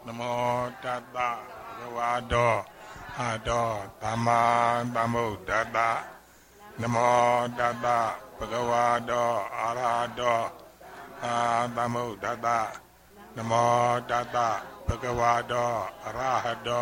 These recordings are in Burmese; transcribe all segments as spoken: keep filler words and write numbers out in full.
Namo Tata Bhagavato Arahato Samma Sambuddhassa. Namo Tata Bhagavato Arahato Sambuddhassa. Namo Tata Bhagavato Arahato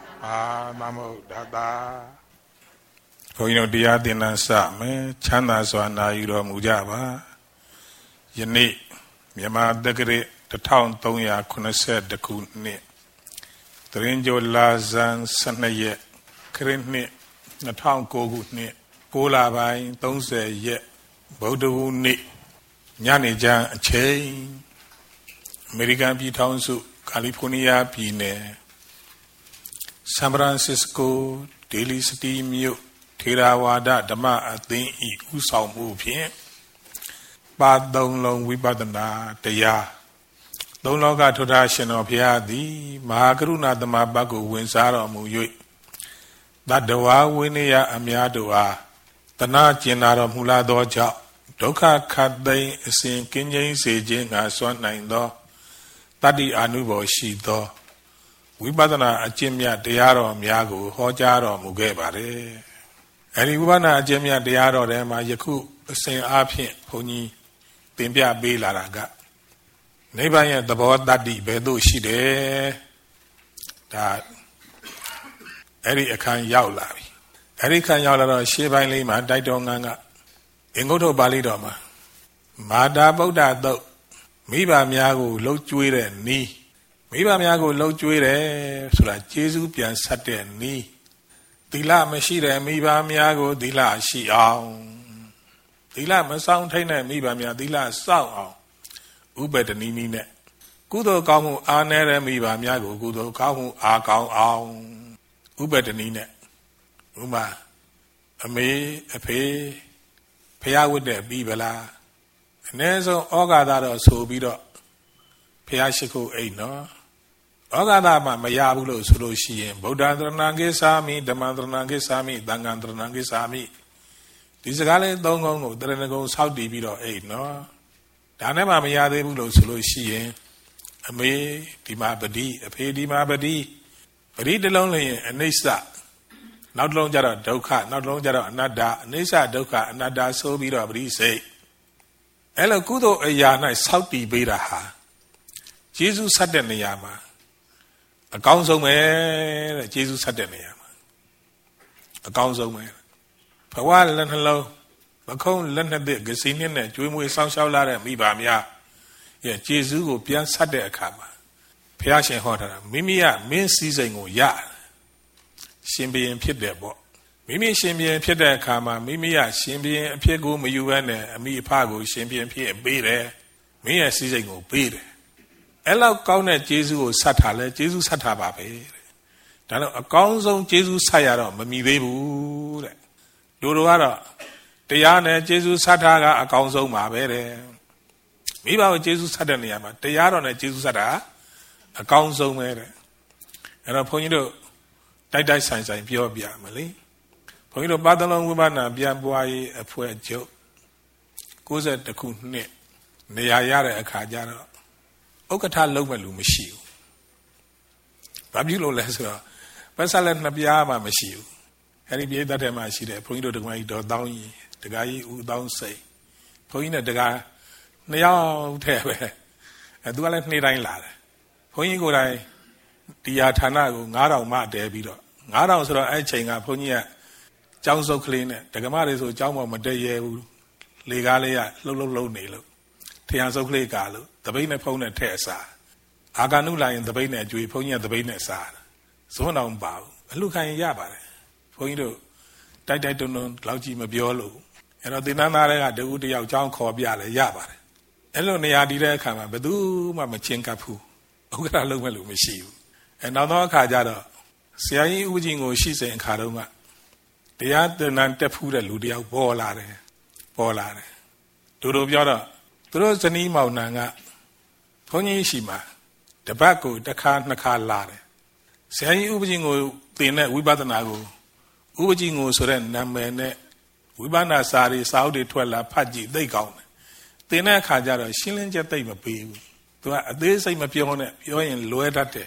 Sambuddhassa. ဘုန်းကြီးတို့တရားသင်တန်းစမယ်ချမ်းသာစွာနာယူတော်မူကြပါယနေ့မြန်မာတက္ကရာတစ်ထောင်သုံးရာခုနှစ်ဆယ့်တစ်ခုနှစ်သရင်ကျော်လာဇန်ဆယ်နှစ်ရက်ခရစ်နှစ်နှစ်ထောင်ကိုခုနှစ်ကိုးလပိုင်းသုံးဆယ်ရက်ဗုဒ္ဓဟူးနေ့ညနေကျမ်းအချိန်အမေရိကန်ပြည်ထောင်စုကယ်လီဖိုးနီးယားပြည်နယ်ဆန်ဖရန်စစ္စကိုဒေလီစတီမြို့ထေရဝါဒဓမ္မအသင်းဤဥဆောင်မှုဖြင့်ပါသုံးလုံးဝိပဿနာတရားသုံးလောကထွဋ္ဌရှင်တော်ဘုရားသည်မဟာကရုဏာသမဘတ်ကိုဝင်စားတော်မူ၍တတ္တဝါဝိနည်းအများတို့အားတနာကျင်နာတော်မူလာသောကြောင့်ဒုက္ခခတ်သိမ်းအစဉ်ကင်းကျင်းစေခြင်းငါစွမ်းနိုင်သောတတ္တိအာနုဘော်ရှိသောဝိပဿနာအကျင့်မြတ်တရားတော်များကိုဟောကြားတော်မူခဲ့ပါတယ်အဲဒီဝိပဿနာအကျင့်မြတ်တရားတော်ထဲမှာယခုအစဉ်အားဖြင့်ဘုန်းကြီးသင်ပြပေးလာတာကနိဗ္ဗာန်ရဲ့သဘောတတ္တိဘယ်သို့ရှိတယ်ဒါအဲ့ဒီအခန်းရောက်လာပြီအဲ့ဒီအခန်းရောက်လာတော့ရှေးပိုင်းလေးမှာတိုက်တော်ငန်းကအင်္ဂုတ္တပါဠိတော်မှာမာတာဗုဒ္ဓသုတ်မိဘများကိုလှုပ်ကြွေးတဲ့နီးမိဘများကိုလှုပ်ကြွေးတယ်ဆိုတာကျေးဇူးပြန်ဆက်တဲ့နီးသီလမရှိတဲ့မိဘများကိုသီလရှိအောင်သီလမဆောင်ထိုင်တဲ့မိဘများသီလစောင့်အောင်ဥပဒနီနီနဲ့ကုသိုလ်ကောင်းမှုအားနည်းတဲ့မိဘများကိုကုသိုလ်ကောင်းမှုအားကောင်းအောင်ဥပဒနီနဲ့ဥမာအမေအဖေဖျားဝတ်တဲ့ပြီးဗလားအနည်းဆုံးဩဃာသတော့ဆိုပြီးတော့ဖျားရှိခိုးအိတ်နော်ဩဃာသမှမရဘူးလို့ဆိုလို့ရှိရင်ဗုဒ္ဓသရဏံကိသာမိဓမ္မသရဏံကိသာမိသံဃံသရဏံကိသာမိဒီစကားလေးသုံးခုကိုတရဏဂုံဆောက်တည်ပြီးတော့အိတ်နော်ဒါနဲ့မှမရသေးဘူးလို့ဆိုလို့ရှိရင်အမေဒီမှာပတိအဖေဒီမှာပတိပတိတစ်လုံးလည်းအနိစ္စနောက်တစ်လုံးကျတော့ဒုက္ခနောက်တစ်လုံးကျတော့အနတ္တအနိစ္စဒုက္ခအနတ္တဆိုပြီးတော့ပရိစိတ်အဲ့လိုကုသိုလ်အရာ၌ဆောက်တည်ပေးတာဟာယေရှုဆက်တဲ့နေရာမှာအကောင်းဆုံးပဲတဲ့ယေရှုဆက်တဲ့နေရာမှာအကောင်းဆုံးပဲဘဝလက်နှလုံးမခုံးလက်နှစ်သက်ဂစီနှစ်နဲ့ကျွေးမွေးစောင့်ရှောက်လာတဲ့မိဘများရဲ့ယေရှုကိုပြန်ဆက်တဲ့အခါမှာဘုရားရှင်ဟောတာမိမိကမင်းစည်းစိမ်ကိုရရှင်ဘုရင်ဖြစ်တယ်ပေါ့မိမိရှင်ဘုရင်ဖြစ်တဲ့အခါမှာမိမိကရှင်ဘုရင်အဖြစ်ကိုမယူဘဲနဲ့အမိအဖကိုရှင်ဘုရင်ဖြစ်ပေးတယ်မင်းရဲ့စည်းစိမ်ကိုပေးတယ်အဲ့လောက်ကောင်းတဲ့ယေရှုကိုဆက်ထားလဲယေရှုဆက်ထားပါပဲတဲ့ဒါတော့အကောင်းဆုံးယေရှုဆက်ရတော့မမီသေးဘူးတဲ့တို့တို့ကတော့တရားနဲ့ယေရှုဆက်ထားကအကောင်းဆုံးပါပဲတဲ့မိဘကိုယေရှုဆက်တဲ့နေရာမှာတရားတော်နဲ့ယေရှုဆက်တာအကောင်းဆုံးပဲတဲ့အဲ့တော့ဘုန်းကြီးတို့တိုက်တိုက်ဆိုင်ဆိုင်ပြောပြမလို့ဘုန်းကြီးတို့ပါတလုံးဝိပဿနာပြန်ပွားရေးအဖွဲ့ချုပ်ကိုးဆယ်တစ်ခုနှစ်နေရာရတဲ့အခါကျတော့ဥက္ကဋ္ဌလုံးမဲ့လူမရှိဘူး။ဘာဖြစ်လို့လဲဆိုတော့ပတ်ဆက်လက်နှစ်ပြားမှမရှိဘူး။အဲဒီပြည်သက်ထဲမှာရှိတယ်ဘုန်းကြီးတို့တက္ကမကြီးတော်တောင်းကြီးတက္ကကြီးဦးတောင်းစိတ်ဘုန်းကြီးနဲ့တက္ကနှစ်ယောက်ထဲပဲအဲသူကလည်းနေ့တိုင်းလာတယ်။ဘုန်းကြီးကိုယ်တိုင်တရားဌာနကိုငါးထောင်မှတဲပြီးတော့ငါးထောင်ဆိုတော့အဲ့ချိန်ကဘုန်းကြီးကကျောင်းစုပ်ကလေးနဲ့တက္ကမတွေဆိုကျောင်းပေါ်မတက်ရဲဘူး။လေကားလေးကလှုပ်လှုပ်လှုပ်နေလို့ထရံစုပ်ကလေးကာလို့တပိတ်နဲ့ဖုံးနဲ့ထည့်အစားအာဂနုလာရင်တပိတ်နဲ့အကျွေးဘုန်းကြီးကတပိတ်နဲ့စားဇွန်းတော်မပါဘူးအလှခံရင်ရပါတယ်ဘုန်းကြီးတို့တိုက်တိုက်တုံတုံလောက်ကြီးမပြောလို့အဲ့တော့သင်္นานသားတွေကတဦးတယောက်ကြောင်းခေါ်ပြလဲရပါတယ်အဲ့လိုနေရာတည်တဲ့အခါမှာဘယ်သူမှမချင်းကပ်ဘူးဥက္ကဋ္ဌလုံးမဲ့လို့မရှိဘူးအဲ့နောက်တော့အခါကျတော့ဆရာကြီးဦးကြီးကိုရှိစဉ်အခါတုန်းကတရားသင်္นานတက်ဖူးတဲ့လူတယောက်ပေါ်လာတယ်ပေါ်လာတယ်တို့တို့ပြောတော့သူတို့ဇနီးမောင်နှံကဘုန်းကြီးရှိမှာတပတ်ကိုတစ်ခါနှစ်ခါလာတယ်ဆရာကြီးဥပကြီးကိုသင်တဲ့ဝိပဿနာကိုဥပကြီးကိုဆိုတဲ့နာမည်နဲ့ဝိပဿနာစာရီစာအုပ်တွေထွက်လာဖတ်ကြည့်သိကောင်းတယ်သင်တဲ့အခါကျတော့ရှင်းလင်းချက်သိမပေးဘူးသူကအသေးစိတ်မပြောနဲ့ပြောရင်လွဲတတ်တယ်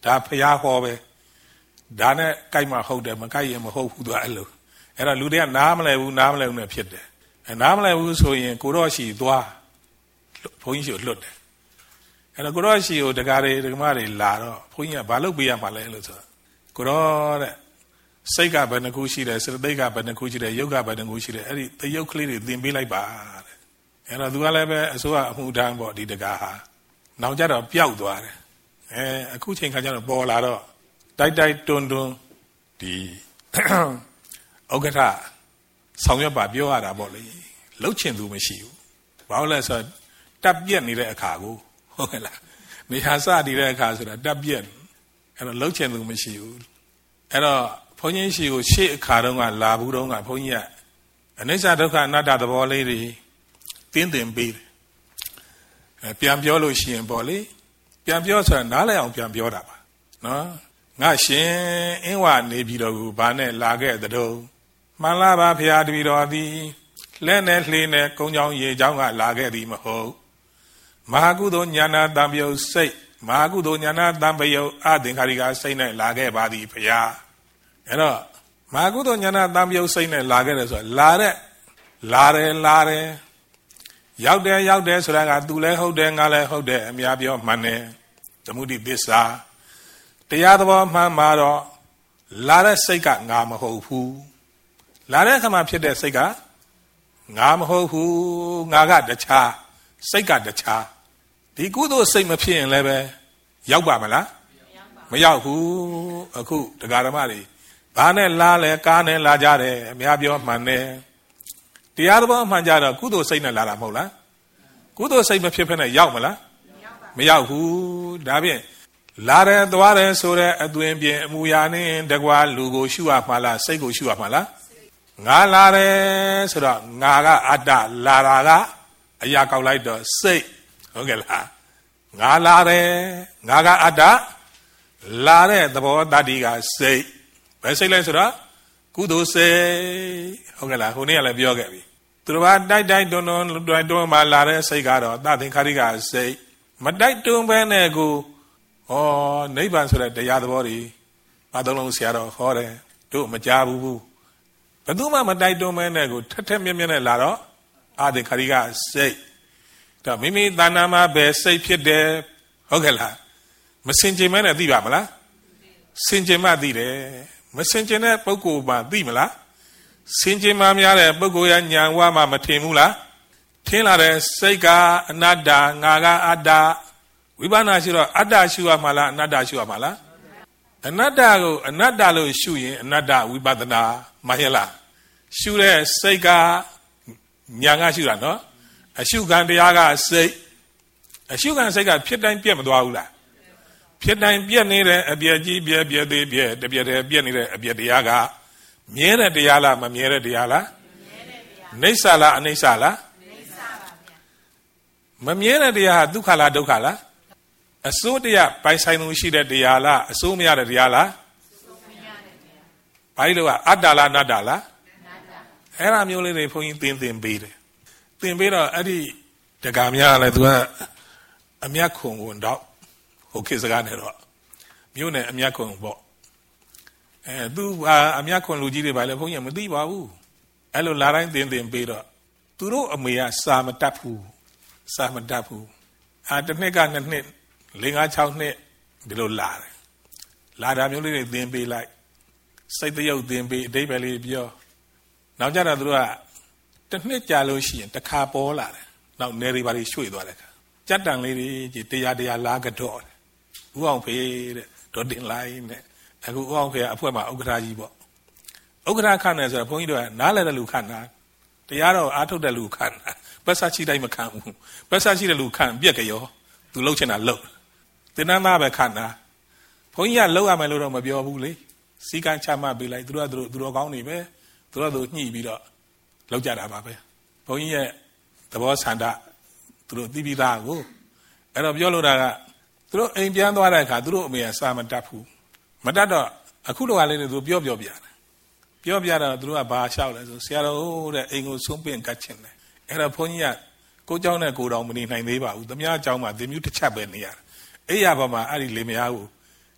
ဒါဖျားဟောပဲဒါနဲ့ကြိုက်မှဟုတ်တယ်မကြိုက်ရင်မဟုတ်ဘူးသူအဲ့လိုအဲ့တော့လူတွေကနားမလဲဘူးနားမလဲဘူးနဲ့ဖြစ်တယ်အဲနားမလဲဘူးဆိုရင်ကိုတော့ရှိသွားဘုန်းကြီးရှိလွတ်တယ်အဲ့တော့ကိုတော့ရှိကိုတကားတွေဒကမတွေလာတော့ဘုန်းကြီးကဘာလုပ်ပေးရမှာလဲလို့ဆိုကိုတော့တဲ့စိတ်ကဘယ်နှခုရှိတယ်စေတသိက်ကဘယ်နှခုရှိတယ်ယုတ်ကဘယ်နှခုရှိတယ်အဲ့ဒီတယုတ်ကလေးတွေသင်ပေးလိုက်ပါတဲ့အဲ့တော့သူကလည်းပဲအစိုးရအမှုတန်းပေါ့ဒီတကားဟာနောက်ကြတော့ပျောက်သွားတယ်အဲအခုချိန်ခါကျတော့ပေါ်လာတော့တိုက်တိုက်တွန်းတွန်းဒီဥက္ကဋ္ဌဆောင်ရွက်ပါပြောရတာပေါ့လေလှုပ်ချင်သူမရှိဘူးဘာလို့လဲဆိုတော့တပ်ပြက်နေတဲ့အခါကိုဟုတ်ကဲ့လားနေဟာစတည်တဲ့အခါဆိုတာတပ်ပြက်အဲ့တော့လှုပ်ချင်သူမရှိဘူးအဲ့တော့ဘုန်းကြီးရှိကိုရှေ့အခါတုန်းကလာဘူးတုန်းကဘုန်းကြီးကအနိစ္စဒုက္ခအနတ္တသဘောလေးတွေတင်းတင်ပေးတယ်အဲပြန်ပြောလို့ရှိရင်ပေါ့လေပြန်ပြောဆိုတာနားလည်အောင်ပြန်ပြောတာပါနော်ငါရှင်အင်းဝနေပြီးတော့ကိုဘာနဲ့လာခဲ့တဲ့တုန်းမှန်လားပါဖရာတပည့်တော်သည်လက်နဲ့လှေနဲ့ကုန်းချောင်းရေချောင်းကလာခဲ့သည်မဟုတ်မဟာကုသိုလ်ဉာဏတံပယုတ်စိတ်မဟာကုသိုလ်ဉာဏတံပယုတ်အသင်္ခါရိကစိတ်နဲ့လာခဲ့ပါသည်ဖရာအဲ့တော့မဟာကုသိုလ်ဉာဏတံပယုတ်စိတ်နဲ့လာခဲ့တယ်ဆိုတာလာတဲ့လာတယ်လာတယ်ရောက်တယ်ရောက်တယ်ဆိုတာကသူလည်းဟုတ်တယ်ငါလည်းဟုတ်တယ်အများပြောမှန်တယ်သမုဒိသစ္စာတရားသဘောမှန်မှာတော့လာတဲ့စိတ်ကငါမဟုတ်ဘူးလာတဲ့အခါမှာဖြစ်တဲ့စိတ်ကငါမဟုတ်ဘူးငါကတခြားစိတ်ကတခြားဒီကုသိုလ်စိတ်မဖြစ်ရင်လည်းပဲရောက်ပါမလားမရောက်ဘူးအခုတရားဓမ္မတွေဘာနဲ့လာလဲကားနဲ့လာကြတယ်အများပြောမှန်တယ်တရားသဘောမှန်ကြတော့ကုသိုလ်စိတ်နဲ့လာတာမဟုတ်လားကုသိုလ်စိတ်မဖြစ်ဖ ೇನೆ ရောက်မလားမရောက်ဘူးဒါဖြင့်လာတယ်သွားတယ်ဆိုတဲ့အသွင်ပြင်အမူအရာနဲ့တကွာလူကိုရှုရမှာလားစိတ်ကိုရှုရမှာလားငါလာတယ်ဆိုတော့ငါကအတ္တလာတာကအရာကောက်လိုက်တော့စိတ်ဟုတ်ကဲ့လားငါလာတယ်ငါကအတ္တလာတဲ့သဘောတတ္တိကစိတ်ဘယ်စိတ်လဲဆိုတော့ကုသိုလ်စိတ်ဟုတ်ကဲ့လားဟိုနေ့ကလည်းပြောခဲ့ပြီသူတို့ကတိုက်တိုက်တွန်းတွန်းတိုက်တွန်းမှလာတဲ့စိတ်ကတော့သသင်္ခါရိကစိတ်မတိုက်တွန်းဘဲနဲ့ကိုဩနိဗ္ဗာန်ဆိုတဲ့တရားသဘောတွေဘာသုံးလုံးဆရာတော်ဟောတယ်တို့မကြားဘူးဘူးဘယ်သူမှမတိုက်တွန်းမဲနဲ့ကိုထက်ထက်မြက်မြက်နဲ့လာတော့အာသင်္ခါရိကစိတ်ဒါမိမိတဏ္ဍာမှာပဲစိတ်ဖြစ်တယ်ဟုတ်ကဲ့လားမစင်ကြင်မဲနဲ့သိပါမလားစင်ကြင်မှသိတယ်မစင်ကြင်တဲ့ပုဂ္ဂိုလ်မှသိမလားစင်ကြင်မှများတဲ့ပုဂ္ဂိုလ်ရဲ့ဉာဏ်ဝါမှမထင်ဘူးလားထင်လာတဲ့စိတ်ကအနတ္တငါကအတ္တဝိပဿနာရှိတော့အတ္တရှုရမှာလားအနတ္တရှုရမှာလားအနတ္တကိုအနတ္တလို့ရှုရင်အနတ္တဝိပဿနာမဟုတ်လားရှုတဲ့စိတ်ကညာကရှုတာနော်အရှုခံတရားကစိတ်အရှုခံစိတ်ကဖြစ်တိုင်းပြက်မသွားဘူးလားဖြစ်တိုင်းပြက်နေတဲ့အပြက်ကြီးပြက်ပြက်သေးပြက်တပြက်တည်းပြက်နေတဲ့အပြက်တရားကမြဲတဲ့တရားလားမမြဲတဲ့တရားလားမြဲတဲ့တရားနိစ္စလားအနိစ္စလားနိစ္စပါဗျာမမြဲတဲ့တရားဟာဒုက္ခလားဒုက္ခလားအစိုးတရားပိုင်ဆိုင်မှုရှိတဲ့တရားလားအစိုးမရတဲ့တရားလားအစိုးမရတဲ့တရားဘာလို့ကအတ္တလားအနတ္တလားအနတ္တအဲ့ဒါမျိုးလေးတွေဘုန်းကြီးသင်သင်ပေးတယ်သင်ပေးတော့အဲ့ဒီတက္ကများလည်းသူကအမြတ်ခုံဝင်တော့ဟိုခေတ်စကားနဲ့တော့မြို့နယ်အမြတ်ခုံပေါ့အဲသူအမြတ်ခုံလူကြီးတွေပါလေဘုန်းကြီးမသိပါဘူးအဲ့လိုလာတိုင်းသင်သင်ပေးတော့သူတို့အမေကစာမတတ်ဘူးစာမတတ်ဘူးအာတစ်နှစ်ကနှစ်နှစ်လေးငါးခြောက်နှစ်ဒီလိုလာတယ်လာတာမျိုးလေးတွေသင်ပေးလိုက်စိတ်တရုပ်သင်ပေးအဓိပ္ပာယ်လေးပြောနောက်ကြတော့သူတို့ကတစ်နှစ်ကြာလို့ရှိရင်တစ်ခါပေါ်လာတယ်နောက်နယ်တွေပါလေးရွှေ့သွားတယ်ကြက်တန်လေးတွေကြီးတရားတရားလာကတော့တယ်ဥအောင်ဖေးတဲ့ဒေါ်တင်လိုက်နဲ့အခုဥအောင်ဖေးကအဖွဲမှာဥက္ကဋ္ဌကြီးပေါ့ဥက္ကဋ္ဌခန့်တယ်ဆိုတော့ဘုန်းကြီးတို့ကနားလည်တဲ့လူခန့်တာတရားတော့အားထုတ်တဲ့လူခန့်တာပတ်စာချိတိုင်းမခန့်ဘူးပတ်စာချိတဲ့လူခန့်ပြက်ကြောသူလှုပ်ချင်တာလှုပ်တင်နန်းသားပဲခန့်တာဘုန်းကြီးကလှုပ်ရမယ်လို့တော့မပြောဘူးလေစီကံချမှပေးလိုက်သူတို့ကသူတို့သူတော်ကောင်းနေပဲသူတို့ကသူညှိပြီးတော့လှုပ်ကြတာပါပဲဘုန်းကြီးရဲ့သဘောဆန္ဒသူတို့သိပြီးသားကိုအဲ့တော့ပြောလို့တာကသူတို့အိမ်ပြန်သွားတဲ့အခါသူတို့အမေကစာမတတ်ဘူးမတတ်တော့အခုလိုကလေးတွေသူပြောပြောပြတယ်ပြောပြတော့သူတို့ကဘာလျှောက်လဲဆိုဆရာတော်တဲ့အိမ်ကိုဆုံးပင့်ကတ်ချင်တယ်အဲ့တော့ဘုန်းကြီးကကိုเจ้าနဲ့ကိုတော်မနေနိုင်သေးပါဘူးသမ ्या เจ้าမှာသင်မျိုးတစ်ချက်ပဲနေရတယ်အဲ့ရပါမှာအဲ့ဒီလေမယားကို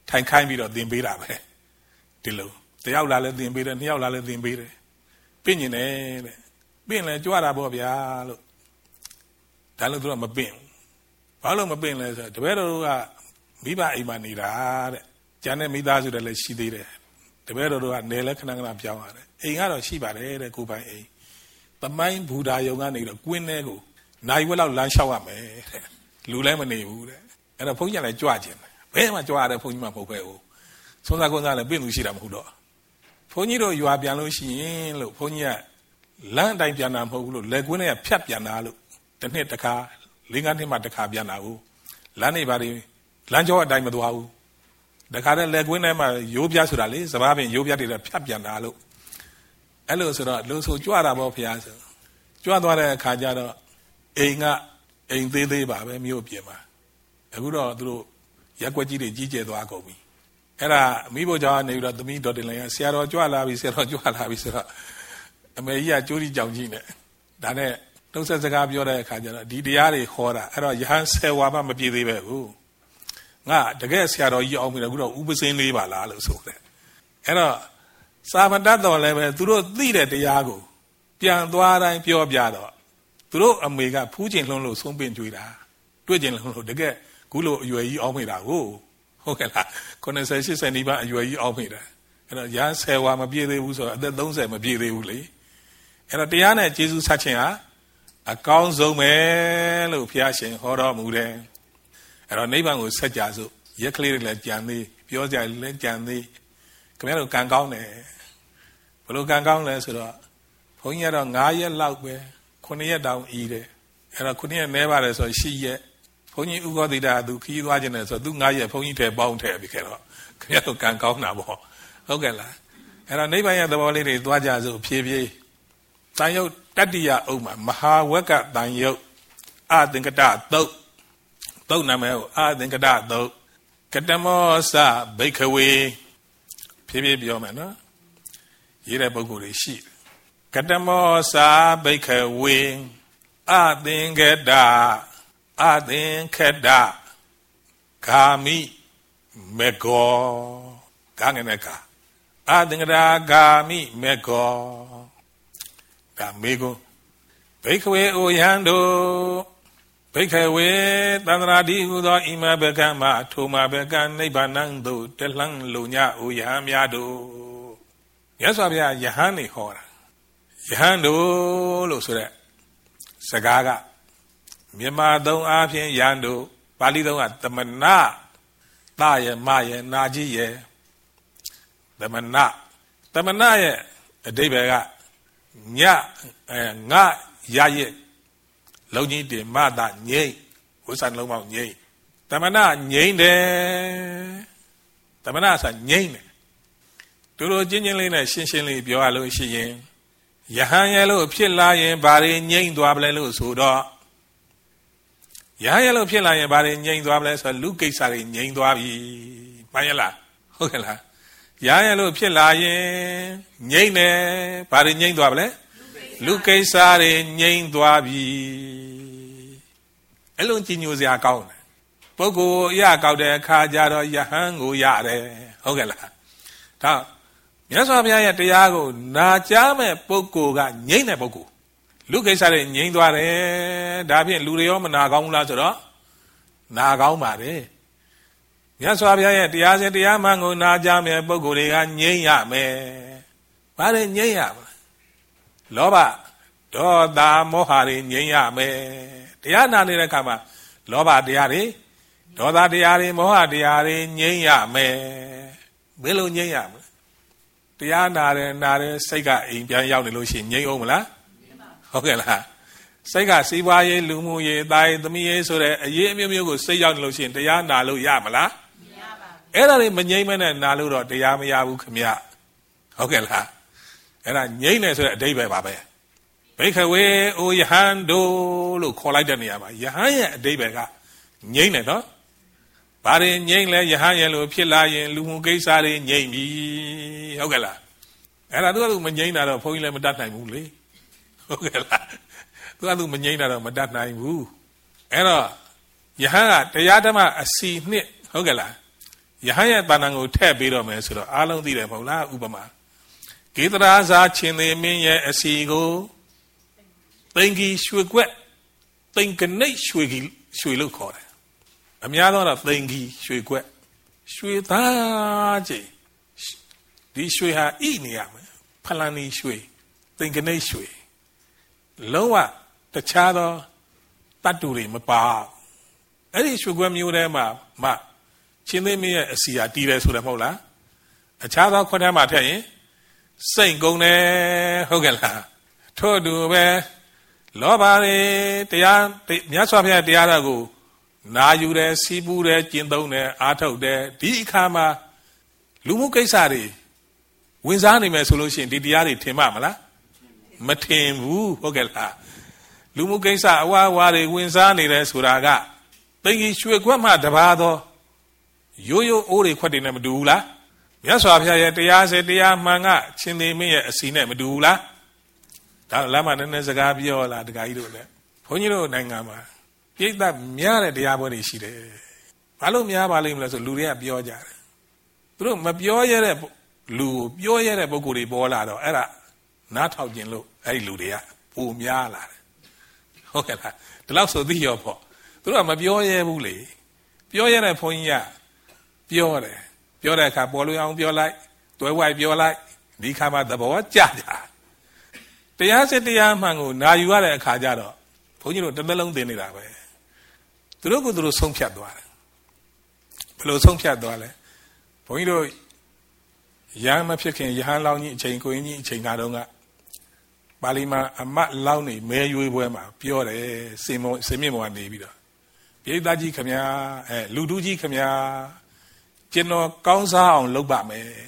ထိုင်ခိုင်းပြီးတော့သင်ပေးတာပဲဒီလိုတယောက်လာလဲသင်ပေးတယ်နှစ်ယောက်လာလဲသင်ပေးတယ်ပြင့်နေတယ်တဲ့ပြင့်လဲကြွတာပေါ့ဗျာလို့ဒါလို့သူကမပြင့်ဘာလို့မပြင့်လဲဆိုတော့တပည့်တော်တို့ကမိဘအိမ်မှာနေတာတဲ့ကျန်တဲ့မိသားစုတွေလည်းရှိသေးတယ်တပည့်တော်တို့ကနေလဲခဏခဏပြောင်းရတယ်အိမ်ကတော့ရှိပါတယ်တဲ့ကိုပိုင်အိမ်သမိုင်းဘူတာယုံကနေတော့ကွင်းထဲကိုနိုင်ဝက်လောက်လမ်းလျှောက်ရမယ်တဲ့လူလည်းမနေဘူးတဲ့အဲ့တော့ဘုန်းကြီးကလည်းကြွကျင်တယ်ဘယ်မှာကြွရတဲ့ဘုန်းကြီးမှမဟုတ်ပဲဘူးသုံးစားကုန်းစားလည်းပြင့်သူရှိတာမဟုတ်တော့ဘုန်းကြီးတို့ရွာပြန်လို့ရှိရင်လို့ဘုန်းကြီးကလမ်းအတိုင်းပြန်တာမဟုတ်ဘူးလို့လက်ကွင်းထဲကဖြတ်ပြန်တာလို့တစ်နှစ်တစ်ခါလေးငါးနှစ်မှတစ်ခါပြန်တာကိုလမ်းနေပါလေလမ်းကျောအတိုင်းမသွားဘူးတခါတည်းလက်ကွင်းထဲမှာရိုးပြဆိုတာလေစဘာပင်ရိုးပြတွေတော့ဖြတ်ပြန်တာလို့အဲ့လိုဆိုတော့လူဆိုကြွတာပေါ့ဖရားဆိုကြွသွားတဲ့အခါကျတော့အိမ်ကအိမ်သေးသေးပါပဲမြို့ပြင်မှာအခုတော့သူတို့ရက်ွက်ကြီးတွေကြီးကျယ်သွားကုန်ပြီအဲ့ဒါမိဖို့ကြောင့်နေပြီးတော့သမီးဒေါ်တင်လိုင်ကဆရာတော်ကြွလာပြီဆရာတော်ကြွလာပြီဆိုတော့အမေကြီးကကြိုးကြီးကြောင်ကြီးနဲ့ဒါနဲ့တုံးဆက်စကားပြောတဲ့အခါကျတော့ဒီတရားတွေခေါ်တာအဲ့တော့ယဟန်ဆယ်ဝါမှမပြည့်သေးပဲဘူးငါတကယ်ဆရာတော်ကြီးအောင်ပြီအခုတော့ဥပစင်းလေးပါလားလို့ဆိုတယ်အဲ့တော့စာမတတ်တော်လည်းပဲသူတို့သိတဲ့တရားကိုပြန်သွားတိုင်းပြောပြတော့သူတို့အမေကဖူးကျင်လှုံးလို့ဆုံးပင်ကြွေးတာတွေ့ကျင်လှုံးလို့တကယ်ခုလိုအရွယ်ကြီးအောင်မိတာကိုဟုတ်ကဲ့လားခုနှစ်ဆယ်ရှစ်ဆယ်နီးပါးအရွယ်ကြီးအောင်မိတာအဲ့တော့ရဟန်းဆယ်ဝါမပြည့်သေးဘူးဆိုတော့အသက်သုံးဆယ်မပြည့်သေးဘူးလေအဲ့တော့တရားနဲ့ကျေးဇူးဆက်ခြင်းဟာအကောင်းဆုံးပဲလို့ဘုရားရှင်ဟောတော်မူတယ်အဲ့တော့နိဗ္ဗာန်ကိုဆက်ကြစို့ရက်ကလေးတွေလည်းကြံသေးပြောကြလည်းကြံသေးခင်ဗျားတို့ကံကောင်းတယ်ဘယ်လိုကံကောင်းလဲဆိုတော့ဘုန်းကြီးကတော့၅ရက်လောက်ပဲခုနှစ်ရက်တောင်ဤတယ်အဲ့တော့ခုနှစ်ရက်နဲပါတယ်ဆိုရှစ်ရက်ဘုန်းကြီးဥက္ကဋ္ဌိတာသူခီးသွားခြင်းတယ်ဆိုသူ၅ရက်ဘုန်းကြီးထဲပေါင်းထဲပြီးခဲ့တော့ခင်ဗျားတို့ကံကောင်းတာပေါ့ဟုတ်ကဲ့လားအဲ့တော့နိဗ္ဗာန်ရဲ့သဘောလေးတွေသွားကြစို့ဖြည်းဖြည်းတန်ယုတ်တတ္တိယဥမှာမဟာဝက်ကတန်ယုတ်အသင်္ကတသုတ်သုတ်နာမည်ကိုအသင်္ကတသုတ်ကတမောစဘိက္ခဝေဖြည်းဖြည်းပြောမယ်နော်ရေးတဲ့ပုဂ္ဂိုလ်တွေရှိကတမောစဘိက္ခဝေအသင်္ကတအသင်္ခတဂာမိမေကောဂငနေကအသင်္ကတဂာမိမေကောဒါမေကိုဘိက္ခဝေအိုယံတို့ဘိက္ခဝေသန္တရာတိဟူသောဣမဘကမထိုမဘကနိဗ္ဗာန်သို့တလှမ်းလုံညအိုယဟများတို့မြတ်စွာဘုရားယဟန်နေဟောတာယဟန်တို့လို့ဆိုတဲ့စကားကမြန်မာသုံးအားဖြင့်ယဟန်တို့ပါဠိသုံးကသမဏသယမယနာကြီးယသမဏသမဏရဲ့အဓိပ္ပာယ်ကညအဲငါရရဲ့လုံကြီးတင်မတာငိမ့်ဝိသံလုံးပေါင်းငိမ့်တမနာငိမ့်တယ်တမနာဆိုငိမ့်တယ်တူတူချင်းချင်းလေးနဲ့ရှင်းရှင်းလေးပြောရလို့ရှိရင်ယဟန်ရဲ့လို့ဖြစ်လာရင်ဘာတွေငိမ့်သွားပလဲလို့ဆိုတော့ယဟန်ရဲ့လို့ဖြစ်လာရင်ဘာတွေငိမ့်သွားပလဲဆိုတော့လူကိစ္စတွေငိမ့်သွားပြီမှန်ရလားဟုတ်ကဲ့လားယဟန်ရဲ့လို့ဖြစ်လာရင်ငိမ့်တယ်ဘာတွေငိမ့်သွားပလဲလူကိစ္စတွေငြိမ့်သွားပြီအဲ့လိုကြည်ညိုစရာကောင်းတယ်ပုဂ္ဂိုလ်အရာကောက်တဲ့အခါကျတော့ယဟန်ကိုရတယ်ဟုတ်ကဲ့လားဒါမြတ်စွာဘုရားရဲ့တရားကိုနာကြားမဲ့ပုဂ္ဂိုလ်ကငြိမ့်တဲ့ပုဂ္ဂိုလ်လူကိစ္စတွေငြိမ့်သွားတယ်ဒါဖြင့်လူတွေရောမနာကောင်းဘူးလားဆိုတော့နာကောင်းပါတယ်မြတ်စွာဘုရားရဲ့တရားစဉ်တရားမှန်ကိုနာကြားမဲ့ပုဂ္ဂိုလ်တွေကငြိမ့်ရမယ်ဘာလဲငြိမ့်ရမလဲလောဘဒေါသမောဟတွေငြိမ်းရမယ်တရားနာနေတဲ့အခါမှာလောဘတရားတွေဒေါသတရားတွေမောဟတရားတွေငြိမ်းရမယ်ဘယ်လိုငြိမ်းရမလဲတရားနာတယ်နာတယ်စိတ်ကအိမ်ပြန်ရောက်နေလို့ရှိရင်ငြိမ်းအောင်မလားဟုတ်ကဲ့လားစိတ်ကစီးပွားရေးလူမှုရေးတာရေးသမီးရေးဆိုတဲ့အရေးအမျိုးမျိုးကိုစိတ်ရောက်နေလို့ရှိရင်တရားနာလို့ရမလားမရပါဘူးအဲ့ဒါတွေမငြိမ်းမနဲ့နာလို့တော့တရားမရဘူးခင်ဗျဟုတ်ကဲ့လားအဲ့ဒါငြိမ့်နေဆိုတဲ့အဓိပ္ပာယ်ပါပဲဘိက္ခဝေအိုယဟန်တို့လို့ခေါ်လိုက်တဲ့နေရာမှာယဟန်ရဲ့အဓိပ္ပာယ်ကငြိမ့်နေနော်ဘာတွေငြိမ့်လဲယဟန်ရဲ့လို့ဖြစ်လာရင်လူမှုကိစ္စတွေငြိမ့်ပြီဟုတ်ကဲ့လားအဲ့ဒါသူကသူမငြိမ့်တာတော့ဘုန်းကြီးလည်းမတတ်နိုင်ဘူးလေဟုတ်ကဲ့လားသူကသူမငြိမ့်တာတော့မတတ်နိုင်ဘူးအဲ့တော့ယဟန်ကတရားဓမ္မအစီနှစ်ဟုတ်ကဲ့လား Yahaya Banango Tabiro Mesro, Alon Dida Mola Ubama. Gidraza Chinemiya Asigo. Thingy Shwigwet. Think a nate Shwiggy Shwiluko. A miano of thingy Shwigwet. Shwitaji. This Shwi ha Iniam. Palani Shwi. Think a nate Shwi. Lower the chado Taturi Mapa. Any Shwigwam Yurema Ma. Chinemiya Asia Tira Suramola. A chado Kodamate. Saint Gone Hogala. Todu where Lobari, Tian, Yaswapia Diarago, Nayure, Sibure, Jindone, Ato de, Dikama, Lumukesari, Winzani solution, Didiari Timamala, Matim Wu Hogala, Lumukesa, Wawari, Winzani, Suraga, Thingy Shuequama, Davado, Yoyo Ori Quadina Medula, Yaswapia Diaz, Dia Manga, Chinemi, a Sine Medula. Lama Nazagabio, la the Gaido. Ponyo Nangama. Get that Miara Diaboli Shide. Palo Miabalim as a Luria Bioja. Through Mabioya Lu, Bioya Boguri Bolado, era not how you look, a Ludia, Pu Miala. Okay, the last of the Yopo. Through Mabioya Buli. Bioya Ponya. Biore. Biore Cabolian Biolite. Do a white Biolite. Dicama the Boa Jaja. The answer to Yamango, now you are a Kajado. For you know, the melon dinner that way. To look through some cat dwell. Below some cat dwell. For you know, Yama Pikin, Yahan Launi, Chaincoini, Chainadonga. Balima, a mat launi, may you wema, pure, Simo, Semimo and David. Piedaji Kamia, Luduji Kamia, General Council on Lobame.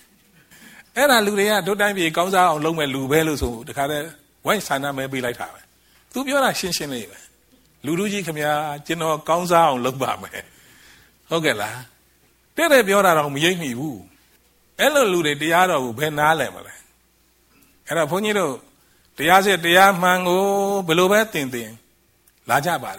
And I look at don't be comes out on long and Lubello, so the car one sana may be like her. To be honest, Shinshin name. Luduji Kamia, General comes out on Lobame. Okay, la. Tell a biora on me woo. Hello, Lude, the other who Ben Alemale. And upon you know, the Yazet, the Yamango, below that thing. La Jabale.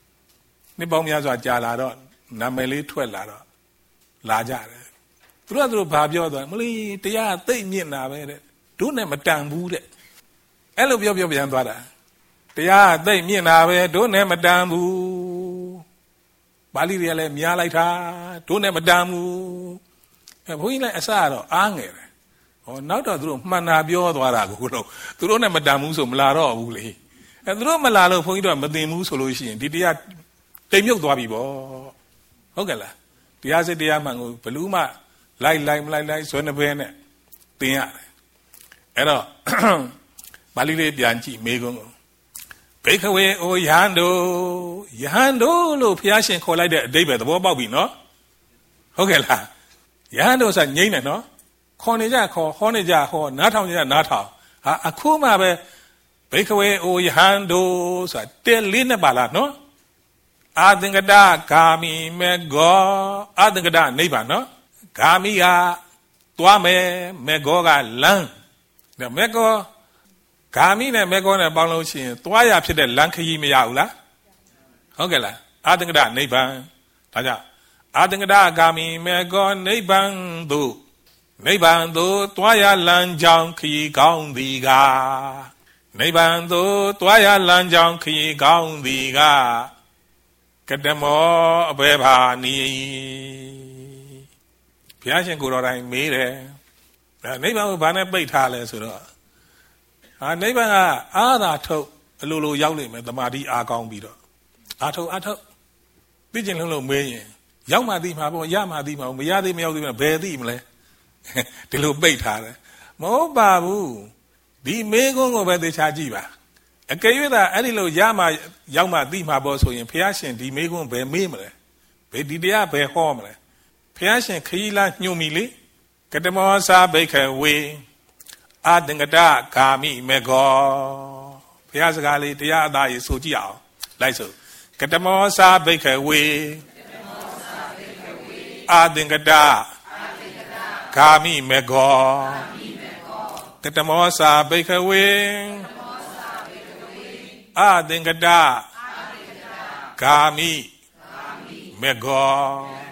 Nibomiazo Jalado, Nameli Twelado. La Jare. Through Babio, Muli, Tia, they mean now, do never damn wood. Hello, Bobby and Bada. Tia, they mean now, don't never damn woo. Bali, Mia later, don't never damn woo. And we like a sado, anger. Or not a room, Manabio, Warago, through never damn woo, so Malaro, Woolly. And through Malalo, for you don't have the move solution. Did he have they milk Dwabibo? Ogala. The Azza Diamango, Paluma. Like, like, like, like, so in a bene. Tia. Ero. Malile Bianchi, Megongo. Break away, oh, Yando. Yando, lo, Piashin, call like that, David, the Bobby, no? Okay, la. Yando's a Yana, no? Cornija, call, Hornija, or not on ya, not how. A Kuma, break away, oh, Yando, so tell Lina Bala, no? Adingada, Kami, Mego, Adingada, neighbor, no? Kamia, Tuame, Megoga, Lang. The Mego, Kamina, Mego, and Balochin, Tuaya up to the Lanky Miaula. Hogela, Adingada, neighbor. Taja, Adingada, Gami, Mego, neighbor, do. Neighbor, do, Tuaya, Lanjang, Ki, Gong, Diga. Neighbor, do, Tuaya, Lanjang, Ki, Gong, Diga. Kademo, Beba, Ni. Piashin Guru made it. Neighbor Bana Baitale, so. A neighbor, ah, told a little yowling at the Madi Agong Bido. Ato, Ato. Pigeon Lulu May. Yamadi Mabo, Yamadi Mabo, Yadi Melvin, Bedimle. The little Baitale. Mo Babu. The Megon over the Chajiba. A Kayuda, any little Yama, Yama Dimabo, so in Piashin, the Megon Be Mimle. Bedidia Be Homle. Piashin Kila Numili, Katamosa Baker Way, Adingada, Kami, Mego, Piazgali, the other is so jiao, like so. Katamosa Baker Way, Adingada, Kami, Mego, Katamosa Baker Way, Adingada, Kami, Mego.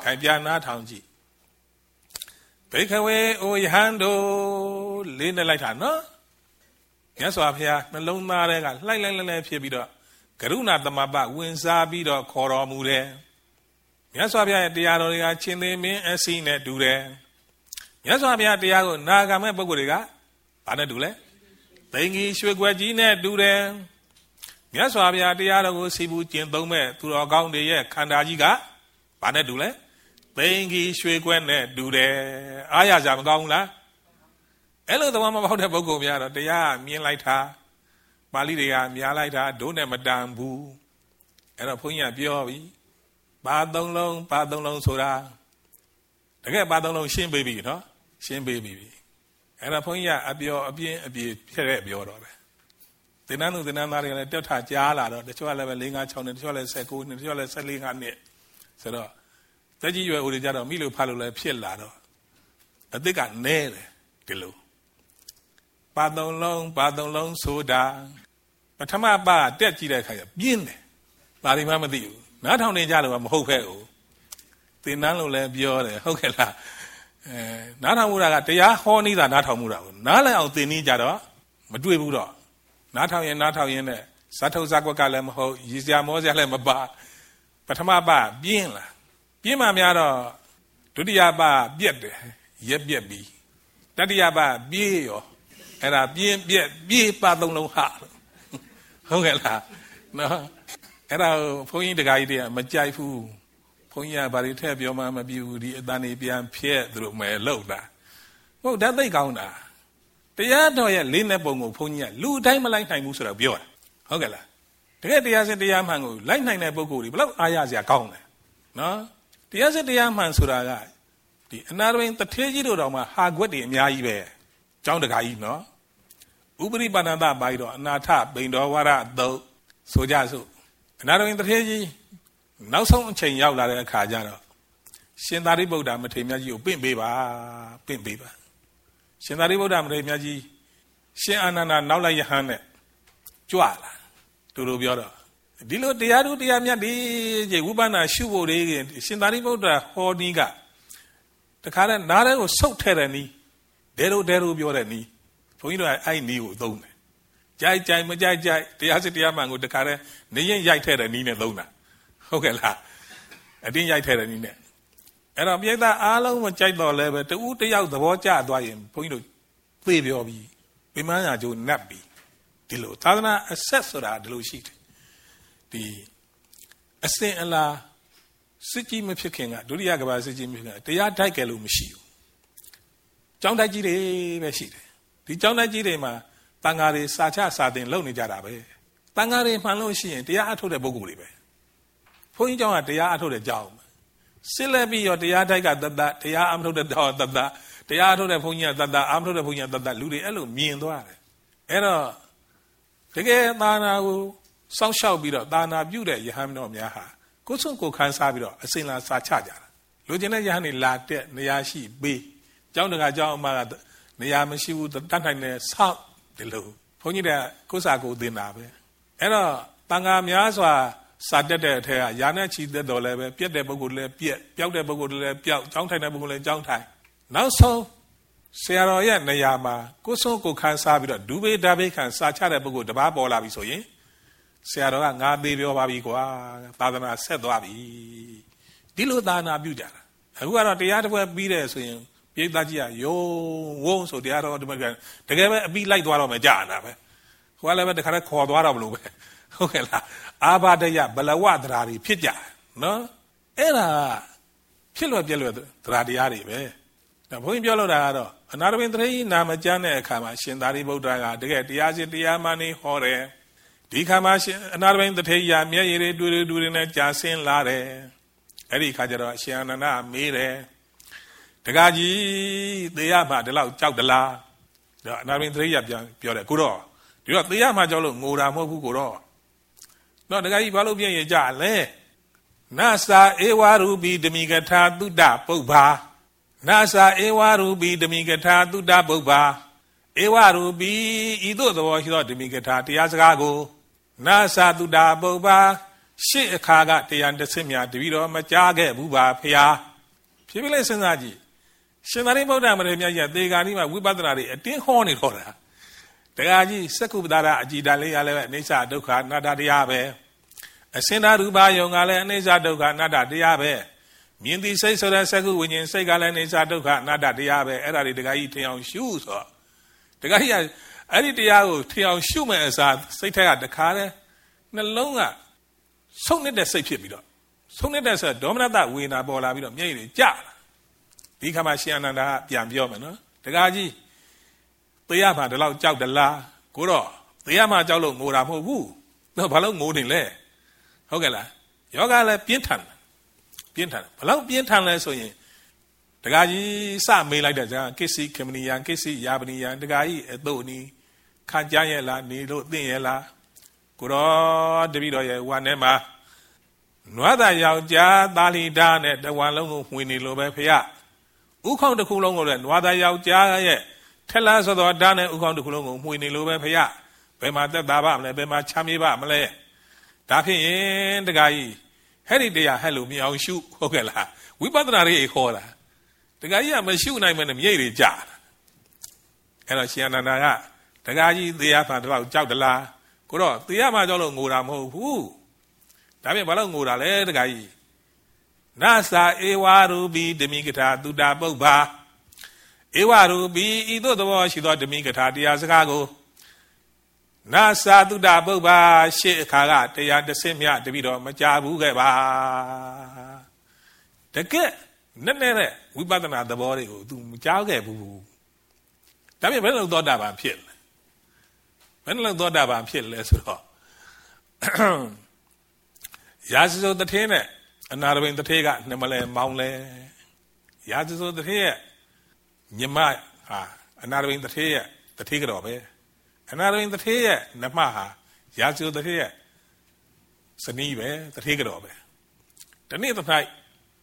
ခိုင်ပြနာထောင်ကြည့်ဘေခဝေအိုယဟန်တို့လေးနဲ့လိုက်တာနော်မြတ်စွာဘုရားနှလုံးသားထဲကလှိုက်လိုက်လိုက်ဖြစ်ပြီးတော့ကရုဏာသမဘဝင်စားပြီးတော့ခေါ်တော်မူတယ်မြတ်စွာဘုရားရဲ့တရားတော်တွေကချင်းသေးမင်းအစီနဲ့တူတယ်မြတ်စွာဘုရားတရားကိုနာခံမဲ့ပုဂ္ဂိုလ်တွေကဘာနဲ့တူလဲသိင်္ဂီရွှေကွက်ကြီးနဲ့တူတယ်မြတ်စွာဘုရားတရားတော်ကိုစီပူကျင့်သုံးမဲ့သူတော်ကောင်းတွေရဲ့ခန္ဓာကြီးကဘာနဲ့တူလဲသိင်္ဂီရွှေကွက်နဲ့တူတယ်အားရကြမကောင်းဘူးလားအဲ့လိုသဘောမပေါက်တဲ့ပုဂ္ဂိုလ်များတော့တရားမြင်လိုက်တာပါဠိတွေကများလိုက်တာဒုနဲ့မတန်ဘူးအဲ့တော့ဘုန်းကြီးကပြောပြီပါသုံးလုံးပါသုံးလုံးဆိုတာတကယ်ပါသုံးလုံးရှင်းပေးပြီနော်ရှင်းပေးပြီအဲ့တော့ဘုန်းကြီးကအပြောအပြင်းအပြေဖြစ်ခဲ့ပြောတော့ပဲသင်္นานသူသင်္นานသားတွေကလည်းတက်ထကြားလာတော့တချို့ကလည်းပဲ၄ ၅ ၆နှစ်တချို့ကလည်း၁၉နှစ်တချို့ကလည်း၁၄ ၅နှစ်ဆိုတော့တက်ကြီးရွယ်ဦးတွေကြတော့မိလို့ဖတ်လို့လည်းဖြစ်လာတော့အသစ်ကနဲတယ်ဒီလိုပါသုံးလုံးပါသုံးလုံးဆိုတာပထမပါတက်ကြည့်တဲ့အခါကျပြင်းတယ်ဘာဒီမှမသိဘူးနားထောင်နေကြလို့မဟုတ်ခဲ့ဘူးသင်္นานလို့လည်းပြောတယ်ဟုတ်ကဲ့လားအဲနားထောင်မှုတာကတရားဟောနေတာနားထောင်မှုတာကိုနားလည်အောင်သင်နေကြတော့မတွေ့ဘူးတော့နားထောင်ရင်နားထောင်ရင်နဲ့ဇတ်ထုတ်ဇက်ကွက်ကလည်းမဟုတ်ရည်စရာမောစရာလည်းမပါပထမပါပြင်းလာပြင်းမှများတော့ဒုတိယပါပြက်တယ်ရက်ပြက်ပြီးတတိယပါပြေးရောအဲ့ဒါပြင်းပြက်ပြေးပါသုံးလုံးဟာဟုတ်ကဲ့လားနော်အဲ့ဒါဘုန်းကြီးတကားကြီးတွေကမကြိုက်ဘူးဘုန်းကြီးကဘာတွေထည့်ပြောမှမပြဘူးဒီအတန်တွေပြန်ဖြဲ့သူတို့မဲလောက်တာဟုတ်ဓာတ်သိကောင်းတာတရားတော်ရဲ့လေးနဲ့ပုံကိုဘုန်းကြီးကလူအတိုင်းမလိုက်နိုင်ဘူးဆိုတော့ပြောတာဟုတ်ကဲ့လားတကယ်တရားစစ်တရားမှန်ကိုလိုက်နိုင်တဲ့ပုဂ္ဂိုလ်တွေဘယ်လောက်အားရစရာကောင်းလဲနော်တရားစစ်တရားမှန်ဆိုတာကဒီအနာရဝိန်တထေးကြီးတို့တော်မှာဟာခွက်တွေအများကြီးပဲကျောင်းတကာကြီးနော်ဥပရိပါဏတပါဠိတော်အနာထပိန်တော်ဝါရသုတ်ဆိုကြစို့အနာရဝိန်တထေးကြီးနောက်ဆုံးအချိန်ရောက်လာတဲ့အခါကျတော့ရှင်သာရိပုတ္တမထေရမြတ်ကြီးကိုပင့်ပေးပါပင့်ပေးပါရှင်သာရိပုတ္တမထေရမြတ်ကြီးရှင်အာနန္ဒာနောက်လိုက်ယဟန်နဲ့ကြွလာသူတို့ပြောတော့ဒီလိုတရားတို့တရားမြတ်ဒီကြီးဝိပဿနာရှုဖို့တွေရှင်သာရိပုတ္တဟောနီးကတခါတည်းနားထဲကိုဆုတ်ထဲတဲ့နီးဒဲတို့ဒဲတို့ပြောတဲ့နီးဘုန်းကြီးတို့အဲ့နီးကိုသုံးတယ်ကြိုက်ကြိုက်မကြိုက်ကြိုက်တရားစစ်တရားမှန်ကိုတခါတည်းနေရင်ရိုက်ထဲတဲ့နီးနဲ့သုံးတာဟုတ်ကဲ့လားအတင်းရိုက်ထဲတဲ့နီးနဲ့အဲ့တော့ပြိဿအားလုံးမကြိုက်တော့လဲပဲတူတယောက်သဘောကျသွားရင်ဘုန်းကြီးတို့သိပြောပြီးပြမန်းရာကျိုးနတ်ပြီးဒီလိုသာသနာအဆက်ဆိုတာဒီလိုရှိတယ်ဒီအစင်အလားစစ်ကြီးမဖြစ်ခင်ကဒုတိယကမ္ဘာစစ်ကြီးမဖြစ်ခင်တရားတိုက်ကြလို့မရှိဘူးကျောင်းတိုက်ကြီးတွေပဲရှိတယ်ဒီကျောင်းတိုက်ကြီးတွေမှာတန်ဃာတွေစာချစာသင်လုပ်နေကြတာပဲတန်ဃာတွေမှန်လို့ရှိရင်တရားအထုတ်တဲ့ပုဂ္ဂိုလ်တွေပဲဘုန်းကြီးကျောင်းကတရားအထုတ်တဲ့ကျောင်းစစ်လက်ပြီးရောတရားတိုက်ကတတ်တတရားအမထုတ်တဲ့တော်တတ်တတရားအထုတ်တဲ့ဘုန်းကြီးကတတ်တအမထုတ်တဲ့ဘုန်းကြီးကတတ်တလူတွေအဲ့လိုမြင်သွားတယ်အဲ့တော့တကယ်သာနာကိုစောင့်ရှောက်ပြီးတော့သာနာပြုတဲ့ယဟန်တော်များဟာကိုယ်ဆုံးကိုယ်ခန်းစားပြီးတော့အစဉ်လာစာချကြတာလူကျင်တဲ့ယဟန်တွေလာတဲ့နေရာရှိပေးကျောင်းတကာကျောင်းအမကနေရာမရှိဘူးတတ်နိုင်တဲ့ဆောက်ဒီလိုဘုန်းကြီးတွေကကိုယ်စာကိုယ်သင်တာပဲအဲ့တော့တန်ခါများစွာစာတက်တဲ့အထက်ကယာနဲ့ချီသက်တော်လည်းပဲပြက်တဲ့ပုဂ္ဂိုလ်လည်းပြက်ပျောက်တဲ့ပုဂ္ဂိုလ်လည်းပျောက်ကျောင်းထိုင်တဲ့ပုဂ္ဂိုလ်လည်းကျောင်းထိုင်နောက်ဆုံးဆရာတော်ရဲ့နေရာမှာကိုယ်ဆုံးကိုယ်ခန်းစားပြီးတော့ဒူဘေဒါဘေခံစာချတဲ့ပုဂ္ဂိုလ်တပါးပေါ်လာပြီဆိုရင်ဆရာတော်ကငါသေးပြောပါပြီကွာသာသနာဆက်သွားပြီဒီလိုသာနာပြုကြတာအခုကတော့တရားတစ်ပွဲပြီးတယ်ဆိုရင်ပိဋကကြီးကယုံဝုံဆိုတရားတော်ဒီမှာတကယ်ပဲအပြီးလိုက်သွားတော့မှကြာတာပဲဟိုကလည်းပဲတခါတည်းခေါ်သွားတော့မလို့ပဲဟုတ်ကဲ့လားအာဘာဒယဘလဝသရာတွေဖြစ်ကြနော်အဲ့ဒါဖြစ်လွယ်ပြက်လွယ်သရာတရားတွေပဲဒါဘုန်းကြီးပြောလို့တာကတော့အနာရဝိန်တရေကြီးနာမကျမ်းတဲ့အခါမှာရှင်သာရိပုတ္တရာကတကယ်တရားစစ်တရားမှန်နေဟောတယ်ဒီခါမှာရှင်အနာရဝိန်တရေကြီးမျက်ရည်တွေတူတူတွေနဲ့ကြာဆင်းလာတယ်အဲ့ဒီခါကျတော့ရှင်အာနန္ဒမေးတယ်တကားကြီးသေရမှာဒီလောက်ကြောက်တလားဒါအနာရဝိန်တရေကြီးပြန်ပြောတယ်ကိုတော့ဒီတော့သေရမှာကြောက်လို့ငိုတာမဟုတ်ဘူးကိုတော့တော့တခါကြီးဘာလို့ပြည့်ရင်ကြလဲနာစာဧဝရူပိဓမိကထာသုတ္တပုပ္ပါနာစာဧဝရူပိဓမိကထာသုတ္တပုပ္ပါဧဝရူပိဤသို့သောရှိသောဓမိကထာတရားစကားကိုနာစာသုတ္တပုပ္ပါရှေ့အခါကတရားတစ်ဆင့်များတပည့်တော်မကြားခဲ့ဘူးပါဖျားဖြစ်ဖြစ်လေးစဉ်းစားကြည့်ရှင်သာရိပုတ္တမထေရမြတ်ကြီးသေဂာနိမှာဝိပဿနာတွေအတင်းဟောနေတော့တာတရားကြီးစက္ကုပ္ပဒါရအကြည်တန်လေးရလည်းပဲအိဋ္ဌဒုက္ခအနတ္တတရားပဲအစင်္ဒရူပယုံကလည်းအိဋ္ဌဒုက္ခအနတ္တတရားပဲမြင်သိစိတ်ဆိုတဲ့စက္ကုဝိညာဉ်စိတ်ကလည်းအိဋ္ဌဒုက္ခအနတ္တတရားပဲအဲ့ဒါတွေတရားကြီးထင်အောင်ရှုဆိုတရားကြီးကအဲ့ဒီတရားကိုထင်အောင်ရှုမဲ့အစားစိတ်ထက်ကတခါတည်းနှလုံးကဆုံးနေတဲ့စိတ်ဖြစ်ပြီးတော့ဆုံးနေတဲ့ဆိုဒေါမနတဝေဒနာပေါ်လာပြီးတော့မျက်ရည်တွေကျလာဒီခါမှာရှင်အနန္ဒာကပြန်ပြောမယ်နော်တရားကြီးသေရမှာဒီလောက်ကြောက်တလားကိုတော့သေရမှာကြောက်လို့ငိုတာမဟုတ်ဘူးတော့ဘာလို့ငိုနေလဲဟုတ်ကဲ့လားယောဂလည်းပြင်းထန်ပြင်းထန်ဘလောက်ပြင်းထန်လဲဆိုရင်တရားကြီးစမေးလိုက်တဲ့ကြာကိစ္စခေမနီယံကိစ္စယာပနီယံတရားကြီးအတုတ်နီးခံကြရဲ့လားနေလို့သိရဲ့လားကိုတော့တပည့်တော်ရဲ့ဝါနဲ့မှာနွားသားယောက်ျားသာလီတာနဲ့တဝါလုံးကိုမှွေနေလို့ပဲဖေရဥခေါင်းတစ်ခုလုံးကိုလည်းနွားသားယောက်ျားရဲ့ထက်လားဆိုတော့ဓာတ်နဲ့ဥခေါင်းတစ်ခုလုံးကိုမှွေနေလို့ပဲဖေရဘယ်မှာသက်သာပါမလဲဘယ်မှာချမ်းမြေပါမလဲဒါဖြစ်ရင်တရားကြီးဟဲ့ဒီတရားဟဲ့လို့မြင်အောင်ရှုဟုတ်ကဲ့လားဝိပဿနာရေးခေါ်တာတရားကြီးကမရှုနိုင်မဲ့မြိတ်တွေကြာအဲ့တော့ရှင်အနန္ဒာကတရားကြီးသေရပါတော့ကြောက်တလားကိုတော့သေရမှာကြောက်လို့ငိုတာမဟုတ်ဘူးဒါပြင်ဘာလို့ငိုတာလဲတရားကြီးနသာဧဝရူပိဓမိကထာတုတ္တပုပ္ပါဧဝရူပိဤသို့သောရှိသောဓမိကထာတရားစကားကိုနသာတုတ္တပုပ္ပါရှေ့အခါကတရားတစ်ဆင့်မြတပြီးတော့မကြဘူးခဲ့ပါတကယ်နဲ့နဲ့ဝိပဿနာသဘောတွေကို तू မကြောက်ခဲ့ဘူးဒါပြင်ဘယ်လိုသောတာပန်ဖြစ်လဲဘယ်လိုသောတာပန်ဖြစ်လဲဆိုတော့ရာဇဇုတထေးနဲ့အနာရဘိန်တထေးကနှမလဲမောင်းလဲရာဇဇုတထေးရဲ့ညီမဟာအနာရဘိန်တထေးရဲ့တထေးကတော့ပဲအနာရဘိန်တထေးရဲ့နှမဟာရာဇဇုတထေးရဲ့ဇနီးပဲတထေးကတော့ပဲဒီနေ့တစ်ဖိုက်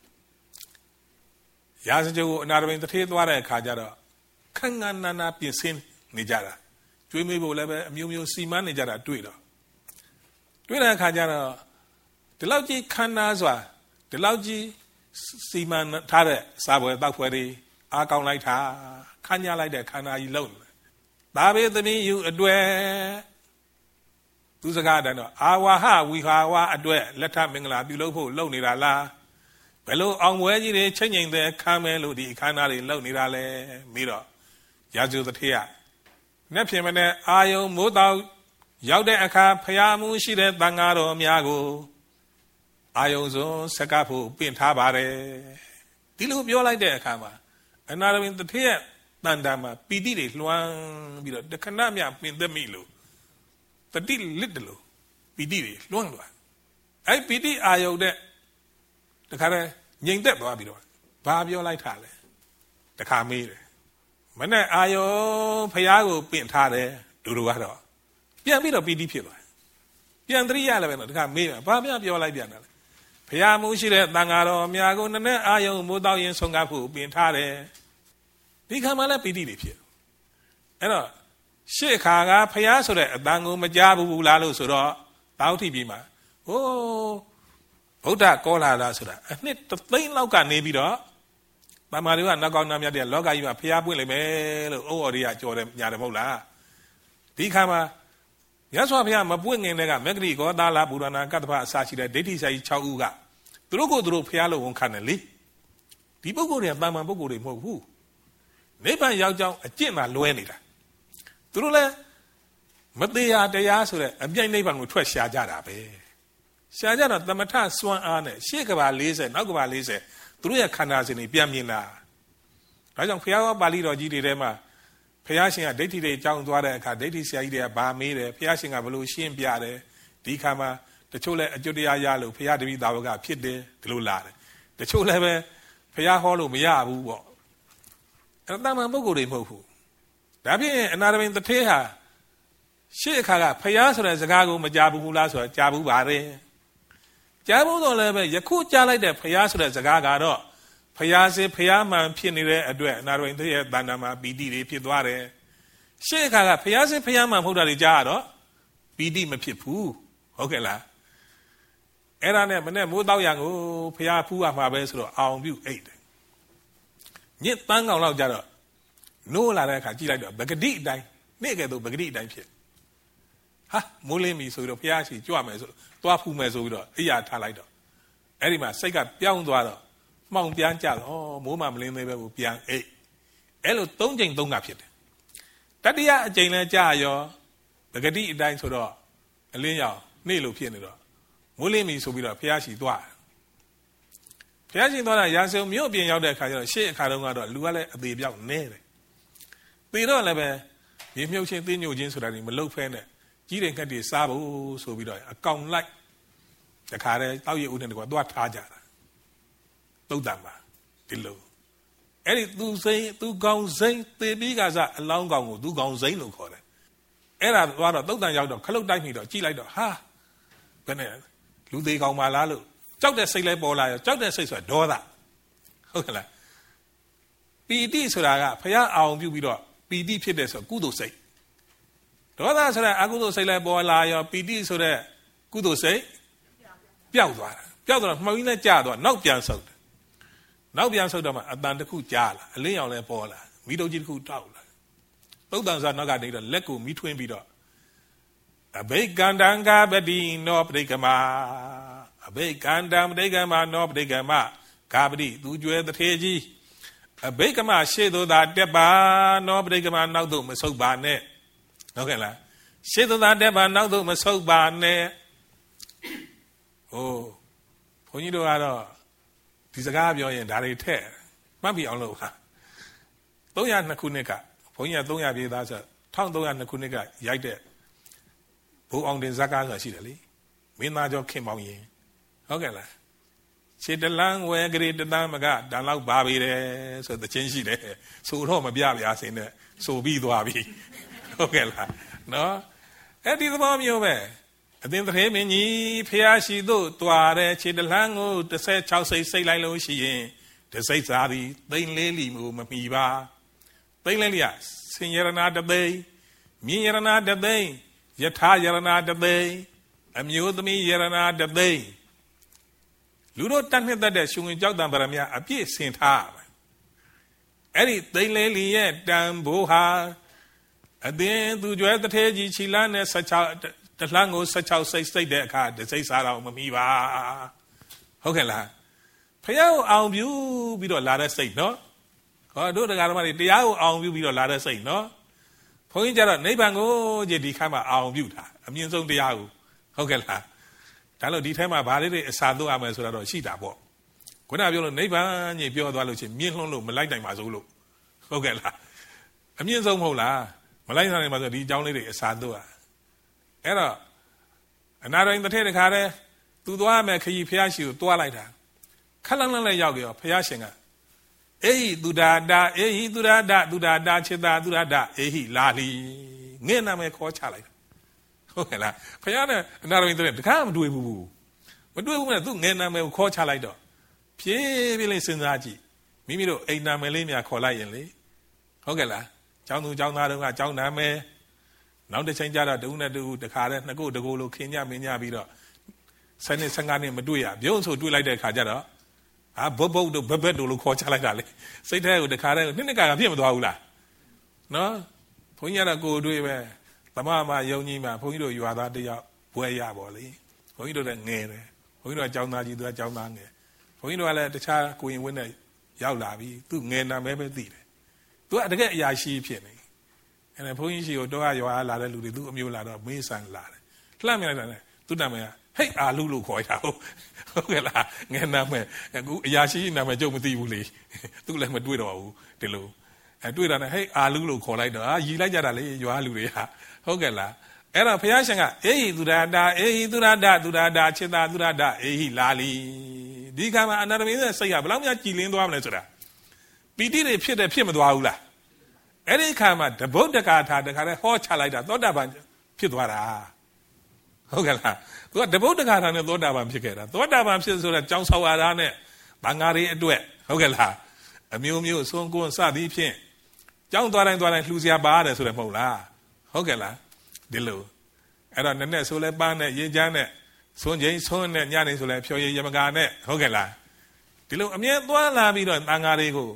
ရာဇဂျိုအနာရဘိန်တထေးသွားတဲ့အခါကျတော့ခန့်ငါနာနာပြင်ဆင်နေကြတာကျွေးမေးဖို့လည်းပဲအမျိုးမျိုးစီမံနေကြတာတွေ့တော့တွေ့တဲ့အခါကျတော့ဒီလောက်ကြီးခန္ဓာစွာဒီလောက်ကြီးစီမံထားတဲ့စားပွဲတောက်ပွဲတွေအားကောင်းလိုက်တာခန့်ညာလိုက်တဲ့ခန္ဓာကြီးလုံးဒါပေသမီးယူအတွေ့သူစကားတန်းတော့အာဝါဟဝီဟာဝါအတွေ့လက်ထမင်္ဂလာပြုလုပ်ဖို့လုပ်နေတာလားဘယ်လိုအောင်ပွဲကြီးတွေချိန်ချိန်တဲ့ခံမဲလို့ဒီခန္ဓာတွေလုပ်နေတာလဲပြီးတော့ရာဇုတထေးကနဲ့ဖြစ်မနဲ့အာယုံမိုးတောက်ရောက်တဲ့အခါဖျားမှုရှိတဲ့တန်ဃာတော်များကိုအာယုံစွန်းဆက်ကပ်ဖို့ပင့်ထားပါတယ်ဒီလိုပြောလိုက်တဲ့အခါမှာအနာရဘိန်တထေးရဲ့တန်တာမှာပီတိတွေလွှမ်းပြီးတော့တခဏမြပင်သက်မိလို့တတိလစ်တယ်လို့ပီတိတွေလွှမ်းသွားအဲ့ပီတိအာယုံတဲ့တခါတည်းငြိမ်သက်သွားပြီးတော့ဘာပြောလိုက်တာလဲတခါမေးတယ်မနဲ့အာယုံဖျားကိုပင့်ထားတယ်လူတို့ကတော့ပြန်ပြီးတော့ပီတိဖြစ်သွားပြန်သတိရလည်းပဲတော့တခါမေးတယ်ဘာများပြောလိုက်ပြန်တာလဲဖျားမှုရှိတဲ့တန်ဃာတော်အများကိုနည်းနည်းအာယုံမိုးတောက်ရင်ဆုံးကားဖို့ပင့်ထားတယ်ဒီခါမှလည်းပီတိတွေဖြစ်အဲ့တော့ရှေ့ခါကဖျားဆိုတဲ့အတန်ကိုမကြားဘူးလားလို့ဆိုတော့တောက်ထိပြီးမှဟိုးဗုဒ္ဓကောလာတာဆိုတာအနှစ်တသိန်းလောက်ကနေပြီးတော့တမ္မာတွေကနောက်ကောင်းနာမြတ်တဲ့လောကကြီးမှာဖျားပွင့်လိမ့်မယ်လို့ဩဝရိယကြော်တယ်ညာတယ်မဟုတ်လားဒီခါမှာမြတ်စွာဘုရားမပွင့်ငင်တဲ့ကမဂ္ဂရိဂောသာလဘူရဏကတ္တဖအစာရှိတဲ့ဒိဋ္ဌိဆိုင်၆ဦးကသူတို့ကိုသူတို့ဖျားလို့ဝန်ခံတယ်လေဒီပုဂ္ဂိုလ်တွေကတမ္မာပုဂ္ဂိုလ်တွေမဟုတ်ဘူးနိဗ္ဗာန်ရောက်ကြောင်းအကျင့်သာလွဲနေတာသူတို့လည်းမတရားတရားဆိုတဲ့အပြိုင်နိဗ္ဗာန်ကိုထွက်ရှာကြတာပဲရှာကြတော့သမထစွမ်းအားနဲ့ရှေ့ကဘာ၄၀နောက်ကဘာ၄၀သူတို့ရဲ့ခန္ဓာစဉ်တွေပြန်မြင်လာဒါကြောင့်ဘုရားဟောပါဠိတော်ကြီးတွေထဲမှာဘုရားရှင်ကဒိဋ္ဌိတွေကြောင်းသွားတဲ့အခါဒိဋ္ဌိဆရာကြီးတွေကဗာမေးတယ်ဘုရားရှင်ကဘလို့ရှင်းပြတယ်ဒီခါမှာတချို့လည်းအကျွတ်တရားရလို့ဘုရားတပည့်သားဝကဖြစ်တယ်ဒီလိုလာတယ်တချို့လည်းပဲဘုရားဟောလို့မရဘူးပေါ့အဲ့ဒါတမန်ပုဂ္ဂိုလ်တွေမဟုတ်ဘူးဒါဖြင့်အနာရဘိန်တထေးဟာရှေ့အခါကဘုရားဆိုတဲ့စကားကိုမကြားဘူးလားဆိုတော့ကြားဘူးပါတယ်ကြားဘူးတော့လည်းပဲယခုကြားလိုက်တဲ့ဘုရားဆိုတဲ့စကားကတော့ဘုရားစေဘုရားမှန်ဖြစ်နေတဲ့အတွက်အနာရဘိန်တထေးရဲ့တဏ္ဍာမှာပီတိတွေဖြစ်သွားတယ်ရှေ့အခါကဘုရားစေဘုရားမှန်မဟုတ်တာတွေကြားရတော့ပီတိမဖြစ်ဘူးဟုတ်ကဲ့လားအဲ့ဒါနဲ့မနဲ့မိုးတောက်ရံကိုဘုရားဖူးရမှာပဲဆိုတော့အောင်ပြုအိတ်တယ်ညစ်တန်းကောင်လောက်ကြတော့နိုးလာတဲ့အခါကြည့်လိုက်တော့ပဂတိအတိုင်းနေ့ကဲတော့ပဂတိအတိုင်းဖြစ်ဟာမိုးလင်းပြီဆိုပြီးတော့ဖျားရှိကြွမယ်ဆိုသွားဖူးမယ်ဆိုပြီးတော့အိယာထားလိုက်တော့အဲ့ဒီမှာစိတ်ကပြောင်းသွားတော့မှောင်ပြန်ကြတော့မိုးမှမလင်းသေးပဲကိုပြန်အိတ်အဲ့လိုသုံးချိန်သုံးကဖြစ်တယ်တတိယအချိန်လဲကြာရောပဂတိအတိုင်းဆိုတော့အလင်းရောင်နေ့လိုဖြစ်နေတော့မိုးလင်းပြီဆိုပြီးတော့ဖျားရှိသွားဖျားရှိသွားတာရာဇုံမြို့ပြင်ရောက်တဲ့အခါကျတော့ရှေ့အခါတုန်းကတော့လူကလည်းအသေးပြောက်နေတယ်ပြီးတော့လည်းပဲမြေမြုပ်ချင်းသိညို့ချင်းဆိုတာဒီမလုတ်ဖဲနဲ့ကြီးတဲ့ငှက်တွေစားဖို့ဆိုပြီးတော့အကောင်လိုက်တခါတည်းတောက်ရည်ဦးနဲ့တကွာသွားထားကြတာတုတ်တံပါဒီလိုအဲ့ဒီသူစိမ့်သူကောင်စိမ့်သေပြီးကစားအလောင်းကောင်ကိုသူကောင်စိမ့်လို့ခေါ်တယ်အဲ့ဒါသွားတော့တုတ်တံရောက်တော့ခလုတ်တိုက်မိတော့ကြည့်လိုက်တော့ဟာဘယ်နဲ့လူသေးကောင်ပါလားလို့ကြောက်တဲ့စိတ်လဲပေါ်လာရောကြောက်တဲ့စိတ်ဆိုတာဒေါသဟုတ်ကဲ့လားပီတိဆိုတာကဖယားအောင်ပြုပြီးတော့ပီတိဖြစ်တဲ့ဆိုကုသိုလ်စိတ်ဒေါသဆိုတဲ့အကုသိုလ်စိတ်လဲပေါ်လာရောပီတိဆိုတဲ့ကုသိုလ်စိတ်ပျောက်သွားတာပျောက်သွားတော့မှောင်ကြီးနဲ့ကြာသွားနောက်ပြန်ဆုပ်တယ်နောက်ပြန်ဆုပ်တော့မှအတန်တစ်ခုကြားလာအလင်းရောင်လဲပေါ်လာမိတုပ်ကြီးတစ်ခုတောက်လာသုတ်တန်စာနောက်ကနေတော့လက်ကိုမိထွင်းပြီးတော့အဘိကန္တံကာပတိနောပရိကမအဘိကန္တံပရိကမနောပရိကမကာပတိသူကျွဲတထေကြီးအဘိကမရှေ့သို့သာတက်ပါနောပရိကမနောက်သို့မဆုပ်ပါနဲ့ဟုတ်ကဲ့လားရှေ့သို့သာတက်ပါနောက်သို့မဆုပ်ပါနဲ့ဟိုဘုန်းကြီးတို့ကတော့ဒီစကားပြောရင်ဒါတွေထက်မှတ်ပြီးအောင်လုပ်ဟာသုံးရနှစ်ခုနှစ်ကဘုန်းကြီးကသုံးရပြေးသားဆိုတစ်ထောင်သုံးရနှစ်ခုနှစ်ကရိုက်တဲ့ဘိုးအောင်တင်ဇာကားဆိုတာရှိတယ်လေမင်းသားကျော်ခင်ပေါင်းရင်ဟုတ်ကဲ့လားခြေတလန်းဝဲကလေးတန်းမကတန်လောက်ပါပြီတယ်ဆိုတဲ့ချင်းရှိတယ်ဆိုတော့မပြပြစင်းနဲ့ဆိုပြီးသွားပြီဟုတ်ကဲ့လားနော်အဲ့ဒီသဘောမျိုးပဲအသင်တရေမင်းကြီးဖျားရှိသို့တွာတဲ့ခြေတလန်းကိုတစ်ဆယ်ခြောက်စိတ်စိတ်လိုက်လို့ရှိရင်တစိတ်စားသည်သိမ့်လေးလီမျိုးမမီပါသိမ့်လေးလီကစင်ရဏတသိမ့်မြင်ရဏတသိမ့်ယထာယရဏတသိမ့်အမျိုးသမီးယရဏတသိမ့်လူတို့တတ်နှစ်သက်တဲ့ရှင်ဝင်ကြောက်တံပရမအပြည့်ဆင်ထားပါအဲ့ဒီသိမ့်လေးလီရဲ့တန်ဖိုးဟာအသင်သူကျွဲတထေကြီးခြိလန်းနဲ့ဆက်ချတလှမ်းကိုဆက်ချစိတ်စိတ်တဲ့အခါတစိတ်စားတော့မမီပါဟုတ်ကဲ့လားဖယားကိုအောင်ပြုပြီးတော့လာတဲ့စိတ်နော်ဟောတို့တရားဓမ္မတွေတရားကိုအောင်ပြုပြီးတော့လာတဲ့စိတ်နော်ဘုန်းကြီးကျတော့နိဗ္ဗာန်ကိုကြည်ဒီခါမှာအောင်ပြုတာအမြင့်ဆုံးတရားကိုဟုတ်ကဲ့လားဒါလို့ဒီထဲမှာဗာလေးတွေအစာသွတ်ရမယ်ဆိုတာတော့ရှိတာပေါ့ခုနပြောလို့နိဗ္ဗာန်ကြီးပြောသွားလို့ချင်းမြင့်လွန်းလို့မလိုက်နိုင်ပါဘူးလို့ဟုတ်ကဲ့လားအမြင့်ဆုံးမဟုတ်လားမလိုက်နိုင်ပါဆိုဒီအကြောင်းလေးတွေအစာသွတ်ရအဲ့တော့အနာရိုင်းတစ်ထည့်တစ်ခါတည်းသူသွားမယ်ခကြီးဖျားရှိကိုတွားလိုက်တာခက်လန်းလန်းလည်းရောက်ကြောဖျားရှင်ကအေဟိသူဒါတာအေဟိသူဒါတာသူဒါတာချစ်တာသူဒါတာအေဟိလာလီငဲ့နာမယ်ခေါ်ချလိုက်တာဟုတ်ကဲ့လားဖျားနဲ့အနာရိုင်းတစ်ထည့်တခါမတွေ့ဘူးမတွေ့ဘူးနဲ့သူငဲ့နာမယ်ကိုခေါ်ချလိုက်တော့ဖြည်းဖြည်းလေးစဉ်းစားကြည့်မိမိတို့အိမ်နာမယ်လေးများခေါ်လိုက်ရင်လေဟုတ်ကဲ့လားကျောင်းသူကျောင်းသားတို့ကကျောင်းနာမယ်နောက်တစ်ချိန်ကျတော့တူနဲ့တူတခါတည်းနှစ်ခုတကူလို့ခင်ညမင်းညပြီးတော့ဆယ်နှစ်ဆယ်ငါးနှစ်မတွေ့ရပြုံးဆိုတွေ့လိုက်တဲ့ခါကျတော့ဟာဘုတ်ဘုတ်တို့ဘက်ဘက်တို့လို့ခေါ်ချလိုက်တာလေစိတ်ထဲကိုတခါတည်းနှစ်နှစ်ကကဖြစ်မသွားဘူးလားနော်ဘုန်းကြီးကတော့ကိုယ်တွေ့ပဲသမမယုံကြီးမှာဘုန်းကြီးတို့ရွာသားတယောက်ဘွဲရပါလေဘုန်းကြီးတို့လည်းငယ်တယ်ဘုန်းကြီးတို့ကကျောင်းသားကြီးသူကကျောင်းသားငယ်ဘုန်းကြီးတို့ကလည်းတခြားကိုရင်ဝင်းနဲ့ရောက်လာပြီသူငယ်နာမဲပဲသိတယ်သူကတကယ်အရာရှိဖြစ်နေအဲ့ဒါဘုန်းကြီးရှိကိုတော့ရွာလာတဲ့လူတွေသူအမျိုးလာတော့မေးဆန်လာတယ်လှမ်းမြလိုက်တယ်သူနာမည်ကဟိတ်အာလူလို့ခေါ်ရတာဟုတ်ဟုတ်ကဲ့လားငယ်နာမည်အခုအရာရှိနာမည်ကြုံမသိဘူးလေသူလည်းမတွေ့တော့ဘူးဒီလိုအဲတွေ့တာနဲ့ဟိတ်အာလူလို့ခေါ်လိုက်တော့အာရီလိုက်ကြတာလေရွာလူတွေကဟုတ်ကဲ့လားအဲ့တော့ဘုရားရှင်ကအေဟိသူရတာအေဟိသူရတာသူရတာချစ်တာသူရတာအေဟိလာလီဒီကမှာအနာတမင်းရဲ့စိတ်ကဘယ်လောက်များကြည်လင်းသွားမလဲဆိုတာပီတိတွေဖြစ်တယ်ဖြစ်မသွားဘူးလားအဲ့ဒီခါမှာတဗုဒ္ဓဂါထာတခါတည်းဟောချလိုက်တာသောတာပန်ဖြစ်သွားတာဟုတ်ကဲ့လားသူကတဗုဒ္ဓဂါထာနဲ့သောတာပန်ဖြစ်ခဲ့တာသောတာပန်ဖြစ်ဆိုတော့ကြောင်းဆောက်ရတာနဲ့ဘင်္ဂါရီအတွက်ဟုတ်ကဲ့လားအမျိုးမျိုးဆုံးကွန်းစသည်ဖြင့်ကြောင်းသွားတိုင်းသွားတိုင်းလှူစရာပါရတယ်ဆိုတယ်မဟုတ်လားဟုတ်ကဲ့လားဒီလိုအဲ့တော့နည်းနည်းဆိုလဲပန်းနဲ့ရေချမ်းနဲ့ဆွန်ချင်းဆွန်နဲ့ညနေဆိုလဲဖြော်ရည်ရမကာနဲ့ဟုတ်ကဲ့လားဒီလိုအမြဲသွားလာပြီးတော့ဘင်္ဂါရီကို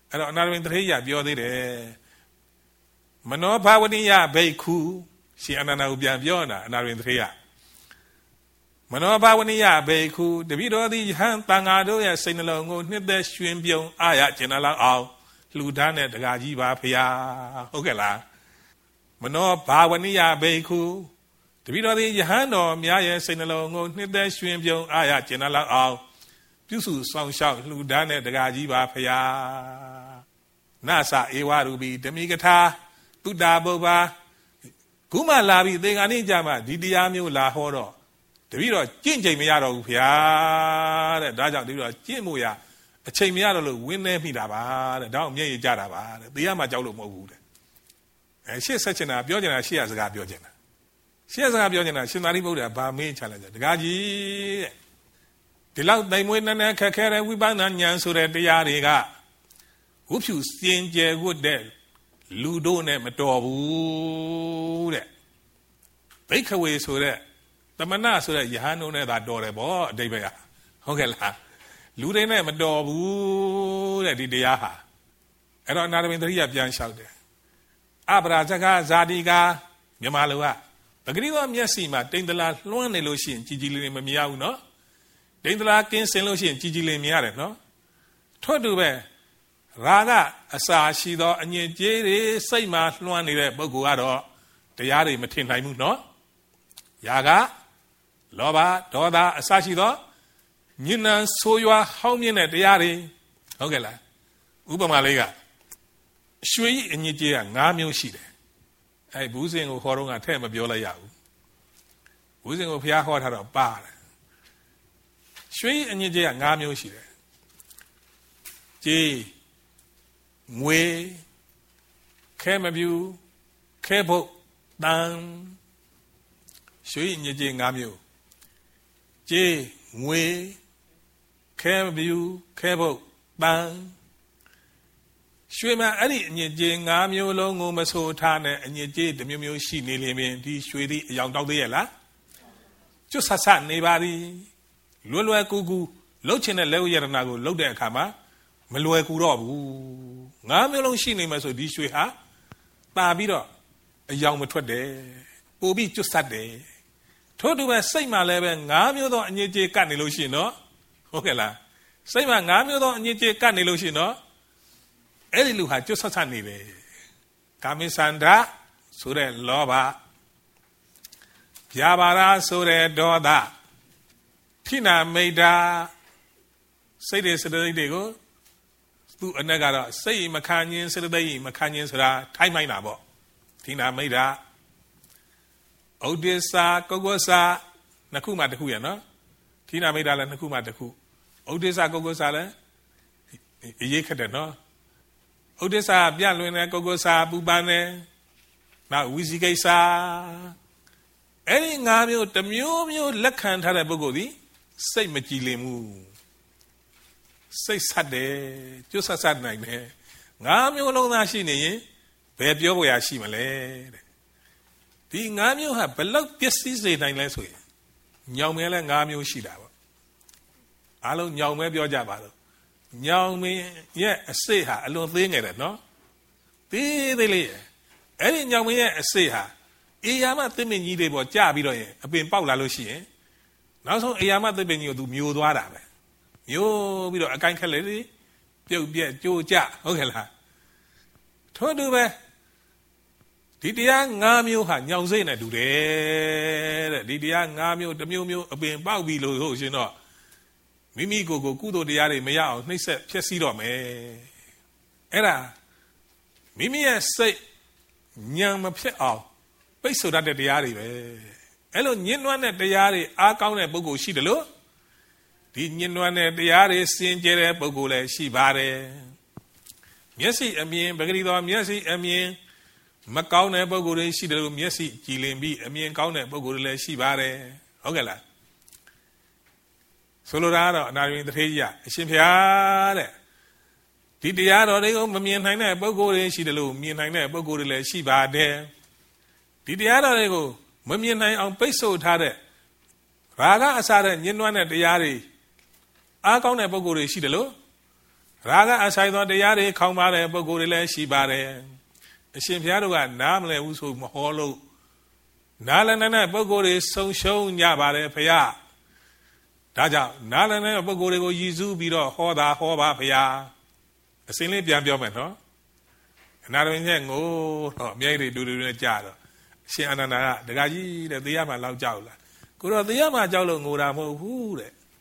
အဲ့တော့အနာရဝိတ္တရိယပြောသေးတယ်မနောဘာဝနိယဘိက္ခုရှင်အနန္ဒကိုပြန်ပြောတာအနာရဝိတ္တရိယမနောဘာဝနိယဘိက္ခုတပိတော်သည်ယဟန်တန်ဃာတို့ရဲ့စိတ်နှလုံးကိုနှစ်သက်ရွှင်ပြုံအာရကျင်နာလောက်အောင်လှူဒါန်းတဲ့တရားကြီးပါဖေဟာဟုတ်ကဲ့လားမနောဘာဝနိယဘိက္ခုတပိတော်သည်ယဟန်တော်များရဲ့စိတ်နှလုံးကိုနှစ်သက်ရွှင်ပြုံအာရကျင်နာလောက်အောင်ပြုစုဆောင်ရှောက်လှူဒါန်းတဲ့တရားကြီးပါဖေဟာနာသဧဝရူပိဓမိကထာတုတ္တာပုပ္ပါခုမှလာပြီးသေခါနေ့ကြမှာဒီတရားမျိုးလာဟောတော့တပည့်တော်ကြင့်ချိန်မရတော့ဘူးဖေဟာတဲ့ဒါကြောင့်တပည့်တော်ကြင့်မို့ရအချိန်မရတော့လို့ဝင်းနေမိတာပါတဲ့ဒါအောင်မျက်ရည်ကြတာပါတဲ့သေရမှကြောက်လို့မဟုတ်ဘူးတဲ့အဲရှေ့ဆက်ချင်တာပြောချင်တာရှေ့ရစကားပြောချင်တာရှေ့ရစကားပြောချင်တာရှင်သာရိပုတ္တရာဗာမင်းချလိုက်တယ်တကားကြီးတဲ့ဒီလောက်တိုင်မွေးနန်းနန်းခက်ခဲတဲ့ဝိပဿနာဉာဏ်ဆိုတဲ့တရားတွေကဝုဖြူစင်ကြယ်ဝတ်တဲ့လူတို့နဲ့မတော်ဘူးတဲ့ဘိက္ခဝေဆိုတဲ့သမဏဆိုတဲ့ယဟန်တို့နဲ့သာတော်တယ်ဗောအတိပ္ပယ်ကဟုတ်ကဲ့လားလူတွေနဲ့မတော်ဘူးတဲ့ဒီတရားဟာအဲ့တော့အနာရဝိတ္တရိယပြန်လျှောက်တယ်အပရာဇကဇာတိကမြန်မာလူကပဂရိဝမျက်စိမှာတိမ်တလာလွှမ်းနေလို့ရှိရင်ကြည်ကြည်လေးလေးမမြင်ရဘူးနော်တိမ်တလာကင်းစင်လို့ရှိရင်ကြည်ကြည်လေးမြင်ရတယ်နော်ထို့တူပဲရာဂအစာရှိသောအညစ်အကြေးတွေစိတ်မှာလွှမ်းနေတဲ့ပုဂ္ဂိုလ်ကတော့တရားတွေမထင်နိုင်ဘူးနော်ယာကလောဘဒေါသအစာရှိသောညဉ့်နှံဆိုးရွားဟောင်းမြင့်တဲ့တရားတွေဟုတ်ကဲ့လားဥပမာလေးကရွှေကြီးအညစ်အကြေးက၅မျိုးရှိတယ်အဲဘူးစင်ကိုခေါ်တော့ကထဲ့မပြောလိုက်ရဘူးဘူးစင်ကိုဖျားခေါ်ထားတော့ပါတယ်ရွှေကြီးအညစ်အကြေးက၅မျိုးရှိတယ်ကြေးငွေခဲမပြူခဲဘုတ်တန်ရွှေအညစ်အကြေး၅မျိုးကြေးငွေခဲမပြူခဲဘုတ်တန်ရွှေမှာအဲ့ဒီအညစ်အကြေး၅မျိုးလုံးကိုမဆိုထားနဲ့အညစ်အကြေးတစ်မျိုးမျိုးရှိနေလိမ့်မယ်ဒီရွှေသည်အယောင်တောက်သေးရဲ့လားကျွတ်ဆတ်ဆတ်နေပါသည်လွယ်လွယ်ကူကူလှုပ်ချင်တဲ့လက်ဝရတနာကိုလှုပ်တဲ့အခါမှာမလွယ်ကူတော့ဘူးငါးမျိုးလုံးရှိနေမှဆိုဒီရွှေဟာတာပြီးတော့အယောင်မထွက်တယ်ပို့ပြီးကျွတ်ဆက်တယ်ထို့တူပဲစိတ်မှလည်းပဲငါးမျိုးသောအညစ်အကြေးကတ်နေလို့ရှိရင်တော့ဟုတ်ကဲ့လားစိတ်မှငါးမျိုးသောအညစ်အကြေးကတ်နေလို့ရှိရင်တော့အဲ့ဒီလူဟာကျွတ်ဆက်ဆက်နေတယ်ကာမိသန္တာဆိုတဲ့လောဘဗျာပါဒဆိုတဲ့ဒေါသထိနာမိတ်တာစိတ်တွေစတဲ့တွေကိုသူ့အနက်ကတော့စိတ်မခံခြင်းစိတ်သိမခံခြင်းဆိုတာထိုင်းမိုင်းတာပေါ့ထိနာမိတ်တာဥဒိစ္စကုက္ကုစနှစ်ခုမှတစ်ခုရနော်ထိနာမိတ်တာလည်းနှစ်ခုမှတစ်ခုဥဒိစ္စကုက္ကုစလည်းအရေးခက်တယ်နော်ဥဒိစ္စပြလွင်တယ်ကုက္ကုစပူပန်တယ်နောက်ဝိဇိကိစ္စအဲ့ဒီငါးမျိုးတစ်မျိုးမျိုးလက်ခံထားတဲ့ပုဂ္ဂိုလ်ဒီစိတ်မကြည်လင်ဘူးစိတ်ဆက်တယ်ကျွတ်ဆက်ဆက်နိုင်တယ်ငါးမျိုးလုံးသားရှိနေရင်ဘယ်ပြောဖို့ရရှိမလဲတဲ့ဒီငါးမျိုးဟာဘလောက်ပျက်စီးစေနိုင်လဲဆိုရင်ညောင်မဲလဲငါးမျိုးရှိတာပေါ့အားလုံးညောင်မဲပြောကြပါလို့ညောင်မင်းရဲ့အစိတ်ဟာအလွန်သေးငယ်တယ်နော်သေးသေးလေးအဲ့ဒီညောင်မင်းရဲ့အစိတ်ဟာအေယာမသစ်ပင်ကြီးတွေပေါ်ကျပြီးတော့ရင်အပင်ပေါက်လာလို့ရှိရင်နောက်ဆုံးအေယာမသစ်ပင်ကြီးကိုသူမျိုးသွားတာပဲမျိုးပြီးတော့အကိုင်းခက်လေပြုတ်ပြက်ကြိုးကြဟုတ်ကဲ့လားထို့တူပဲဒီတရား၅မျိုးဟာညောင်စိတ်နဲ့တူတယ်တဲ့ဒီတရား၅မျိုးတစ်မျိုးမျိုးအပင်ပေါက်ပြီးလို့ဟုတ်ရှင်တော့မိမိကိုယ်ကိုကုသိုလ်တရားတွေမရအောင်နှိမ့်ဆက်ဖျက်ဆီးတော့မယ်အဲ့ဒါမိမိရဲ့စိတ်ညံမဖြစ်အောင်ပိတ်ဆို့တတ်တဲ့တရားတွေပဲအဲ့လိုညှဉ်းနှွမ်းတဲ့တရားတွေအားကောင်းတဲ့ပုဂ္ဂိုလ်ရှိတယ်လို့ဒီညှဉ်းနှွမ်းတဲ့တရားတွေစင်ကြယ်တဲ့ပုဂ္ဂိုလ်လည်းရှိပါတယ်မျက်စိအမြင်ပဂရိတော်မျက်စိအမြင်မကောင်းတဲ့ပုဂ္ဂိုလ်တွေရှိတယ်လို့မျက်စိကြည်လင်ပြီးအမြင်ကောင်းတဲ့ပုဂ္ဂိုလ်တွေလည်းရှိပါတယ်ဟုတ်ကဲ့လားဆိုလိုတာကတော့အနာရဝိတ္တထေကြီးအရှင်ဘုရားတဲ့ဒီတရားတော်တွေကိုမမြင်နိုင်တဲ့ပုဂ္ဂိုလ်တွေရှိတယ်လို့မြင်နိုင်တဲ့ပုဂ္ဂိုလ်တွေလည်းရှိပါတယ်ဒီတရားတော်တွေကိုမမြင်နိုင်အောင်ပိတ်ဆို့ထားတဲ့ရာဂအစတဲ့ညှဉ်းနှွမ်းတဲ့တရားတွေအားကောင်းတဲ့ပုဂ္ဂိုလ်တွေရှိတယ်လို့ Raga aside on the Yari, Kamare, Bogorile, Shibare. Shim Yaruga, Namle, Uso, Maholo. Nalana, Bogore, so shown Yabare, Paya. Daja, Nalana, Bogore, Yizu, Biro, Hoda, Hoba, Paya. A silly Biambiaman, no? Another thing, oh, maybe do the jar. She anana, the Gaji, the Yama Lao Jaula. Go the Yama Jalo, Muramo, who?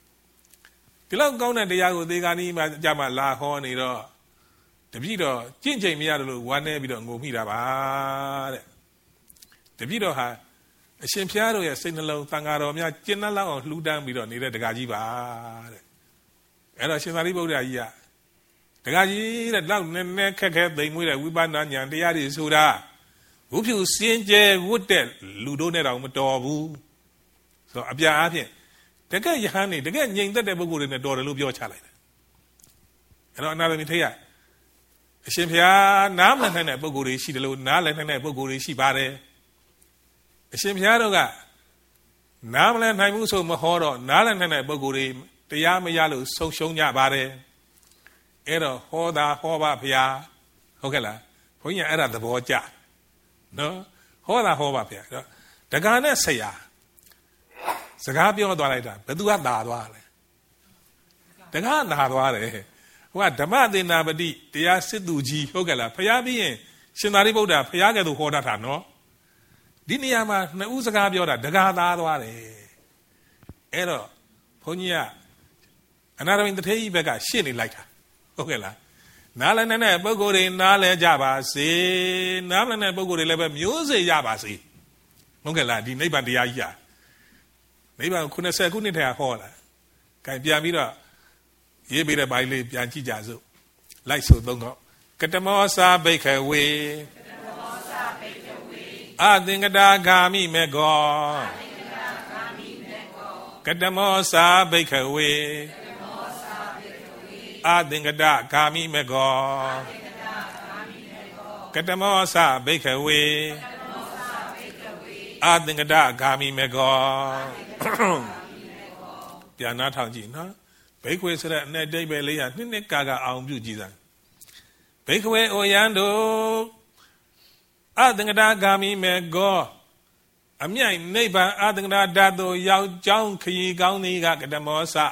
Pillow gone at the Yago, the Gani, Jama La Horny, the Vido, Jinja Mialu, one day we don't go meet about the Vido ha. A Shimpiaro, a signal, Tangaro, Mia, Jinala, or Ludan, we don't need the Gajiba. And I shall not ya. The Gaji, that loud neck, they move a Wiban and the Yadi Suda. Would you see J. Wood then, Ludonet on the door? So, Abia. The guy Yahani, the guy Yang that ever go in the door, look your child. And another Mitia. A Shimpia, Naman and Boguri, she the load, Nalan and Boguri, she bare. A Shimpiaroga Naman, Namuso Mahoro, Nalan and Boguri, the Yamayalu, so shown Yabare. Edo, Hoda, Hoba, Pia, Hogela, when you're at the board, ja. No, Hoda, Hoba, Pia. The Ghana say ya. Sagabio Dolida, but do have Nadwale. The Gan Nadwale. What the man in Nabadi, the Asiduji, Hogala, Payabi, Shinariboda, Payaga to Hodata, no? Diniama, Nausagabio, the Gan Nadwale. Edo, Ponya. Another in the Tay Bega, shilly like her. Hogala. Nalan and Bogore, Nale Jabasi, Nalan and Bogore, Level Music Jabasi. Hogala, the neighbor the Aya. Maybe I couldn't say, couldn't have a Can be a mirror. Ye be the baile, Bianchi Jazo. Like so, don't go. Catamosa, bake away. I think a dagami me go. Catamosa, bake away. I think a dagami me go. Catamosa, bake away. I think a dagami me go. Piana Tangi, no? Bakeway said that net day belly and Nick Gaga on beauty. Bakeway Oyando. I think that Gami may go. A mere neighbor, I think that Dado Yao John Ki Goni got the Mosa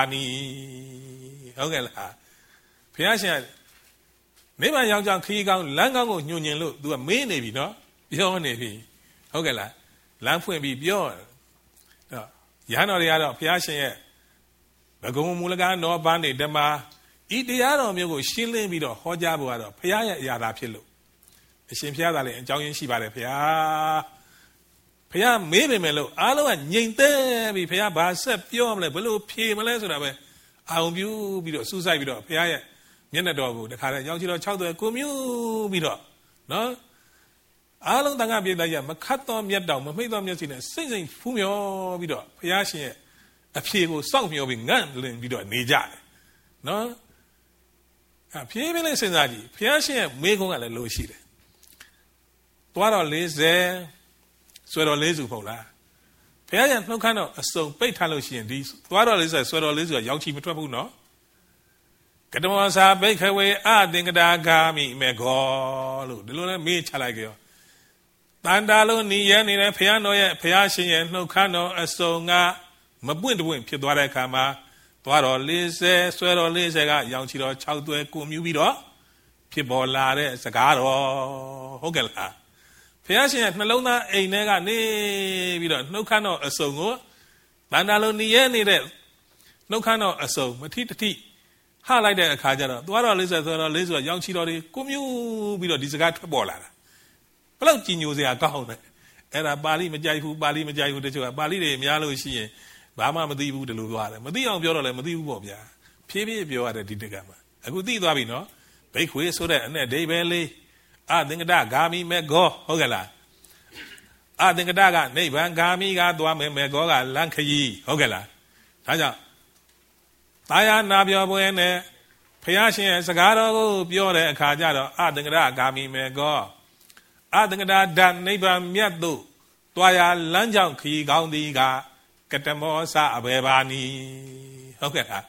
Abevani. Okay, Piasia. Neighbor Yao John Ki Gong Lango Union look do a main navy, no? Your navy. Okay, Lampu be pure. Yano the other Piasia. Bago Mulaga no bandi dema. Eat the other Mugo shilling with a Hojabu, Pia Yada Pillow. A Shimpiadale and Jogging Shiba Pia Pia maybe mellow, Alo and Yinte, be Pia Bassep, Piom, below P. Malazura. I'll view video, Suicide video, Pia Yenador, the Kara Yongiro Child, Kumu video. No? Alo Danga be like a Macaton Yadam, made them yesterday, singing Fumio video, Piashi. A people song me of England video, Nija. No? A people in Senadi, Piashi, Mago and Lucy. Tuaro lays there, Swero lazy pola. Piajan no kind of a song, pay Taloshi and these. Tuaro is a Swero lazy, a young chief trouble, no? Catamosa, bake away, ah, Dingada Gami, Mego, the Luna me Chalagio. Tandalo, Nian in a piano, Piashi, and no cano, a songa. Mabuin win, Pidwara Kama, Tuaro Lise, Swero Lise, young Chiro, Chow to a Kumubido, Pibolare, Sagaro, Hogela. Piashi at Malona, a nega, ne, we don't, no cano, a songo, Bandalo Nian, no cano, a song, Matita tea. How like that a Kajara, Tuaro Lise, Tuaro Lise, young Chiro, Kumubido, this guy to Bola. Plucky news, they are gone. And a Bali Majahu, Bali Majahu, the Bali, Mialo, she. Bama Madibu de Luara, Madio Biola, Madibu Bobia, P B Biola di Gama. A good deed, no? Bake way so that and a day belly. I think a dog, Gami, Mego, Hogala. I think a dog, neighbor, Gami, Gadwame, Megola, Lankayi, Hogala. Taja Taya Nabio Buene, Piashi and Sagaro, Biore, Kajado, I think a dog, Gami, Mego. I think a dog, that neighbor, Miadu, Toya, Lanjang, Ki, Gaundi, Ga. Catamosa Abevani. Okay,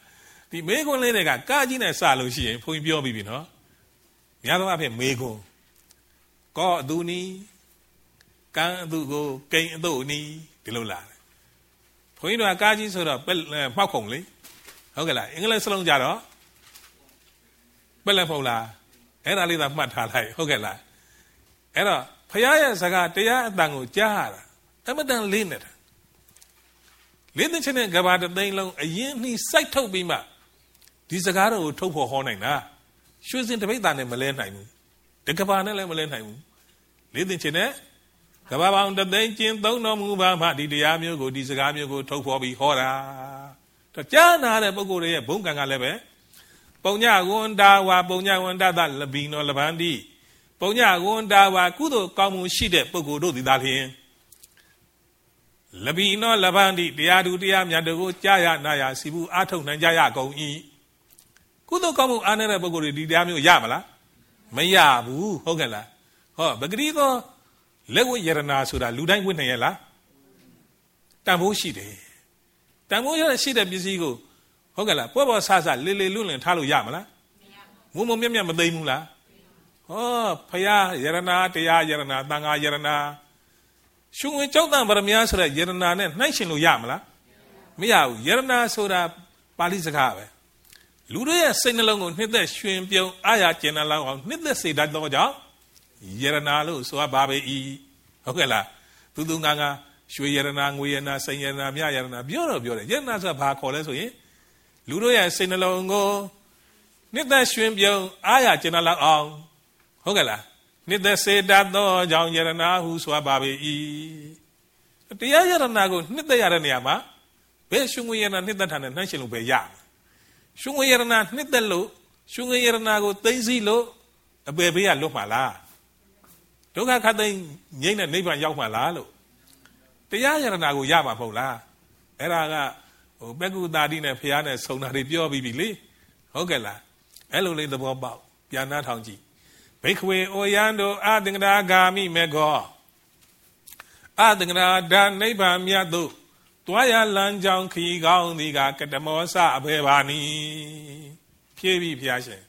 ဒီမေကွန်းလေးတွေကကားကြီးနဲ့စလို့ရှိရင်ဘုန်းကြီးပြောပြီးပြီနော်များသောအားဖြင့်မေကွန်းကောအသူနီကန်းအသူကိုကိန်းအသူနီဒီလိုလာတယ်ဘုန်းကြီးတို့ကကားကြီးဆိုတော့မှောက်ခုံလေဟုတ်ကဲ့လားအင်္ဂလိပ်စလုံးကြတော့ပက်လက်ဖုံလားအဲ့ဒါလေးသာမှတ်ထားလိုက်ဟုတ်ကဲ့လားအဲ့တော့ဖခင်ရဲ့စကားတရားအတန်ကိုကြားရတာအမတန်လေးနေတာလေးသိချင်းတဲ့ကဘာတသိန်းလုံးအရင်နှီးစိုက်ထုတ်ပြီးမှဒီစကားတော်ကိုထုတ်ဖို့ဟောနိုင်တာရွှေစင်တပိတ်သားနဲ့မလဲနိုင်ဘူးတကဘာနဲ့လည်းမလဲနိုင်ဘူးလေးသိချင်းတဲ့ကဘာပေါင်းတသိန်းကျင်းသုံးတော်မူပါမှဒီတရားမျိုးကိုဒီစကားမျိုးကိုထုတ်ဖို့ပြီးဟောတာတော့ကြားနာတဲ့ပုဂ္ဂိုလ်ရဲ့ဘုံကံကလည်းပဲပုံညဝန္တာဝါပုံညဝန္တသလဘီနောလဗန္တိပုံညဝန္တာဝါကုသိုလ်ကောင်းမှုရှိတဲ့ပုဂ္ဂိုလ်တို့သည်သာလျှင်လဘီနောလဗန္တိတရားသူတရားမြတ်တို့ကိုကြားရနာရစီဘူးအားထုတ်နိုင်ကြရကုန်၏ကုသိုလ်ကောင်းမှုအားနေတဲ့ပုဂ္ဂိုလ်တွေဒီတရားမျိုးရမလားမရဘူးဟုတ်ကဲ့လားဟောပဂတိသောလက်ဝိယရနာဆိုတာလူတိုင်းဝိနေရလားတန်ဖိုးရှိတယ်တန်ဖိုးရရှိတဲ့ပစ္စည်းကိုဟုတ်ကဲ့လားပွဲပေါ်ဆဆလေလေလွန့်လင်ထားလို့ရမလားမုံမုံမြက်မြက်မသိဘူးလားဟောဖရာယရနာတရားယရနာသံဃာယရနာရှုံဝင်ကြောက်တံဗရမယဆိုတဲ့ယရနာနဲ့နှိုင်းရှင်လို့ရမလားမရဘူးယရနာဆိုတာပါဠိစကားပဲလူတွေရဲ့စိတ်နှလုံးကိုနှစ်သက်ရွှင်ပြုံအားရကျင်နာလောက်အောင်နှစ်သက်စေတတ်သောကြောင့်ယရနာလို့ဆိုပါပဲဤဟုတ်ကဲ့လားသူသူငါငါရွှေယရနာငွေယရနာစိန်ယရနာမြယရနာပြောတော့ပြောတယ်ယရနာဆိုတာဘာခေါ်လဲဆိုရင်လူတို့ရဲ့စိတ်နှလုံးကိုနှစ်သက်ရွှင်ပြုံအားရကျင်နာလောက်အောင်ဟုတ်ကဲ့လားနှစ်သက်စေတတ်သောကြောင့်ယရနာဟုဆိုပါပဲဤတရားယရနာကိုနှစ်သက်ရတဲ့နေရာမှာဘယ်ရှုံငွေယရနာနှစ်သက်တာနဲ့နှိုင်းရှင်လို့ပဲရရှုံငွေယရနာနှစ်သက်လို့ရှုံငွေယရနာကိုသိသိလို့အပေဘေးကလွတ်မှာလားဒုက္ခခတ်သိငြိမ့်တဲ့နိဗ္ဗာန်ရောက်မှာလားလို့တရားယရနာကိုရမှာမဟုတ်လားအဲ့ဒါကဟိုပက္ကုတာတိနဲ့ဖျားနဲ့ဆုံတာတွေပြောပြီးပြီလေဟုတ်ကဲ့လားအဲ့လိုလေးသဘောပေါက်ပြန်နှားထောင်ကြည့်ဘိက္ခဝေဩယံတို့အသင်္ကရာဂာမိမေခောအသင်္ကရာဓာနိဗ္ဗာန်မြတ်တို့တွားရလမ်းကြောင်းခီးကောင်းသည်ကကတမောစအဘေဘာနီဖြည့်ပြီးဖျားရှင်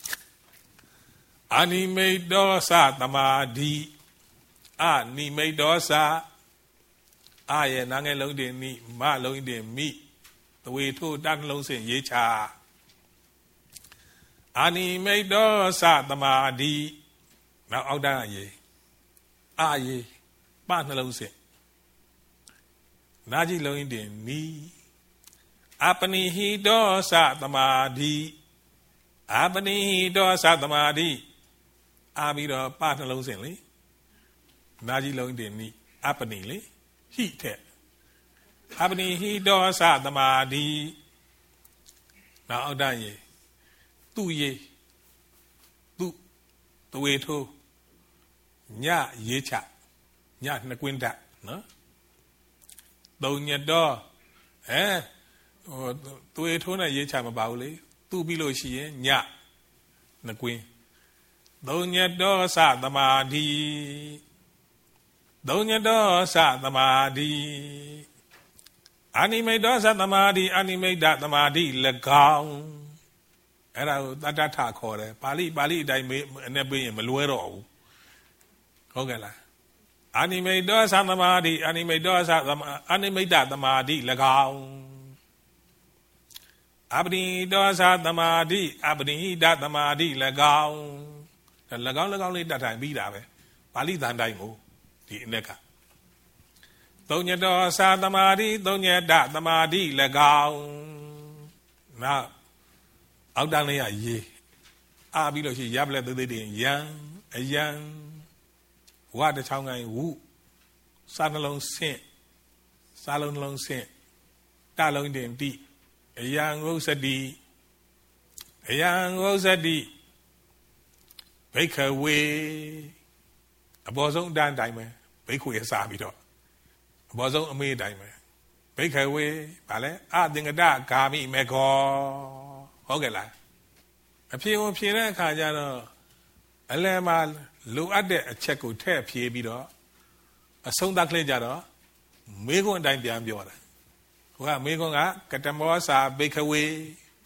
အာနိမိတ်တောသသမာဓိအာနိမိတ်တောသအာရဲ့နာငယ်လုံးတင်မိမလုံးတင်မိသဝေထိုးတနှလုံးစင်ရေးချအာနိမိတ်တောသသမာဓိနောက်အောက်တန်းအရေးအာရေးပနှလုံးစင်နာကြီးလုံးတင်မိအပနိဟိတောသသမာဓိအပနိဟိတောသသမာဓိအာပြီးတော့ပနှလုံးစင်လေနာကြီးလုံးတင်မိအပနိလေဟိတဲ့အပနိဟိတောသသမာဓိနောက်အောက်တန်းရေးသူ့ရေးသူ့တဝေထိုးညရေးချညနှစ်ကွင်းတက်နော်သုံးညတော့အဲဟိုတဝေထိုးနဲ့ရေးချမပါဘူးလေသူ့ပြီးလို့ရှိရင်ညနှစ်ကွင်းသုံးညတော့သသမာဓိသုံးညတော့သသမာဓိအာနိမိတ်တောသသမာဓိအာနိမိတ်တသမာဓိ၎င်းအဲ့ဒါကိုတတ္တထခေါ်တယ်ပါဠိပါဠိအတိုင်းနဲ့ပြရင်မလွဲတော့ဘူးဟုတ်ကဲ့လားအာနိမိတ်တောသသမာဓိအာနိမိတ်တောသသမာအာနိမိတ်တသမာဓိ၎င်းအပနိတောသသမာဓိအပနိတသမာဓိ၎င်း၎င်း၎င်းလေးတတ်ထိုင်ပြီးတာပဲပါဠိတန်တိုင်းကိုဒီအ ਨੇ ကသုံးညတောသသမာဓိသုံးညတသမာဓိ၎င်းနောက်အောက်တန်းလေးကရေးအားပြီးလို့ရှိရပလက်သေးသေးတင်ယံအယံဝါတချောင်းကိုင်းဝုစာနှလုံးဆင့်စာလုံးနှလုံးဆင့်တလုံးတင်တိအယံဝုစတိအယံဝုစတိဘိက္ခဝေအဘောဆုံးအတန်းတိုင်းပဲဘိက္ခဝေစားပြီးတော့အဘောဆုံးအမေးတိုင်းပဲဘိက္ခဝေဗာလဲအသင်္ကတဂာမိမေခောဟုတ်ကဲ့လားအဖြေဝင်ဖြေတဲ့အခါကျတော့အလယ်မှာလိုအပ်တဲ့အချက်ကိုထည့်ဖြေပြီးတော့အဆုံးသတ်ကလေးကြတော့မေခွန်းအတိုင်းပြန်ပြောတာဟိုကမေခွန်းကကတမောစာဘိက္ခဝေ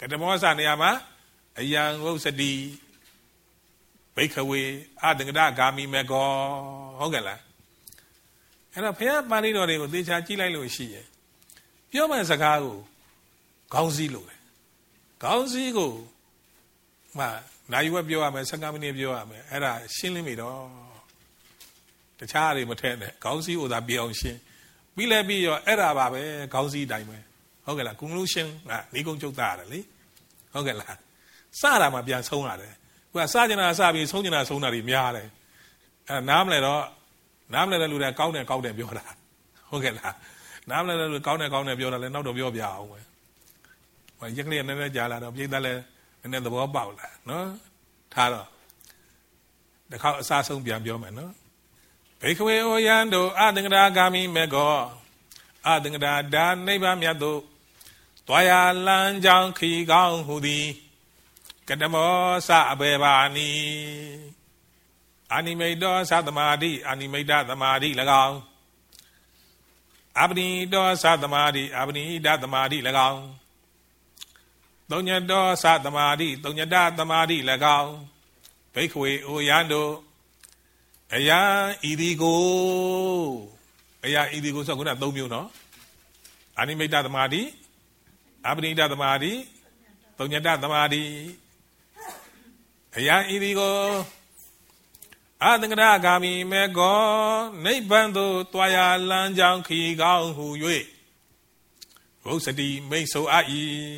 ကတမောစနေရာမှာအယံဝုစတိဘိခဝေအသင်္ကတဂါမိမေကောဟုတ်ကဲ့လားအဲ့တော့ဘုရားပါဠိတော်တွေကိုသေချာကြည့်လိုက်လို့ရှိရင်ပြောမဲ့စကားကိုခေါင်းစည်းလို့ပဲခေါင်းစည်းကိုမှနိုင်ဝက်ပြောရမယ်ဆယ်မိနစ်ပြောရမယ်အဲ့ဒါရှင်းလင်းပြီတော့တခြားတွေမထည့်နဲ့ခေါင်းစည်းကိုသာပြောအောင်ရှင်းပြီးလဲပြီးရောအဲ့ဒါပါပဲခေါင်းစည်းတိုင်းပဲဟုတ်ကဲ့လား conclusion ကနေကုန်းချုပ်သားရတယ်လေဟုတ်ကဲ့လားစတာမှပြန်ဆုံးရတယ်ခုကစကြနာစပြီးဆုံးကြနာဆုံးတာတွေများတယ်အဲ့နားမလဲတော့နားမလဲတဲ့လူတွေကကောင်းတယ်ကောင်းတယ်ပြောတာဟုတ်ကဲ့လားနားမလဲတဲ့လူကောင်းတယ်ကောင်းတယ်ပြောတာလည်းနောက်တော့ပြောပြအောင်ပဲဟိုရက်ကလေးနည်းနည်းကြာလာတော့ပြိတ္တလည်းနည်းနည်းသဘောပေါက်လာနော်ထားတော့တစ်ခေါက်အစားဆုံးပြန်ပြောမယ်နော်ဘိခဝေဩယံတို့အသင်္ကတာဂါမိမေကောအသင်္ကတာဒါနိဗ္ဗာန်မြတ်တို့တွားရလန်းကြောင်းခီကောင်းဟူသည်ကတမောစအဘေဘာနီအာနိမိတ်တောသသမာတိအာနိမိတ်တသမာတိ၎င်းအပနိတောသသမာတိအပနိဒသမာတိ၎င်းသုံးညတောသသမာတိသုံးညတသမာတိ၎င်းဘိခဝေဩယံတို့အယံဤဒီကိုအယံဤဒီကိုဆိုခုနသုံးမျိုးနော်အာနိမိတ်တသမာတိအပနိဒသမာတိသုံးညတသမာတိအယံဤဒီကိုအသင်္ကတဂါမိမေကောနိဗ္ဗာန်သို့တွားရလမ်းကြောင်းခီကောင်းဟု၍ဝုစတိမိတ်ဆိုအပ်၏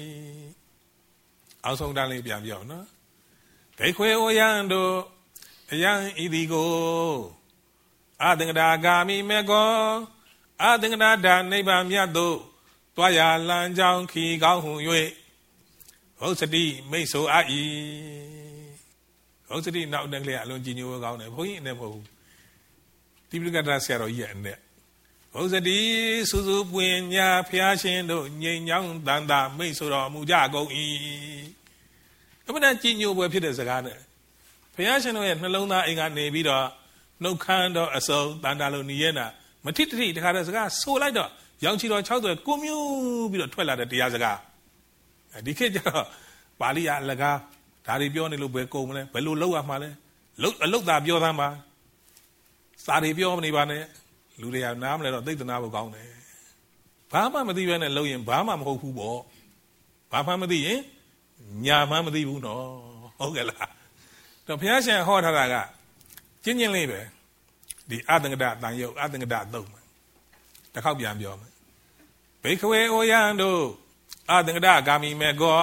အောင်ဆုံးတန်းလေးပြန်ပြောနော်ဘိခွေဩယံတို့အယံဤဒီကိုအသင်္ကတဂါမိမေကောအသင်္ကတဒါနိဗ္ဗာန်မြတ်သို့တွားရလမ်းကြောင်းခီကောင်းဟု၍ဝုစတိမိတ်ဆိုအပ်၏ဟုတ်စတိနောက်တန်းကလေးအလုံးကြီးညိုကောင်းတယ်ဘုန်းကြီးနဲ့မဟုတ်ဘူးတိပိဋကတဆရာတော်ကြီးရဲ့အနေဟုတ်စတိစူးစူးပွင့်ညာဖျားရှင်တို့ငြိမ်ညောင်းတန်တာမိတ်ဆိုတော်မူကြကုန်၏အမှန်တန်ကြီးညိုပွဲဖြစ်တဲ့စကားနဲ့ဖျားရှင်တို့ရဲ့နှလုံးသားအိမ်ကနေပြီးတော့နှုတ်ခမ်းတော်အစုံတန်တာလို့နေရတာမထိတိတခါတည်းစကားဆိုလိုက်တော့ရောင်ချီတော်၆သွဲကိုမျိုးပြီးတော့ထွက်လာတဲ့တရားစကားဒီခေတ်ကျတော့ပါဠိရအလကားဒါတွေပြောနေလို့ဘယ်ကုန်မလဲဘယ်လိုလုပ်ရမှာလဲလုပ်အလုပ်သာပြောသမ်းပါစာတွေပြောမနေပါနဲ့လူတွေကနားမလဲတော့သိသနာဖို့ကောင်းတယ်ဘာမှမသိဘဲနဲ့လုပ်ရင်ဘာမှမဟုတ်ဘူးပေါ့ဘာမှမသိရင်ညာမှမသိဘူးနော်ဟုတ်ကဲ့လားတော့ဘုရားရှင်ဟောထားတာကကျဉ်းကျဉ်းလေးပဲဒီအသင်္ကတတန်ယုတ်အသင်္ကတသုံးမယ်တစ်ခေါက်ပြန်ပြောမယ်ဘိခဝေဩယံတို့အသင်္ကတဂါမိမေကော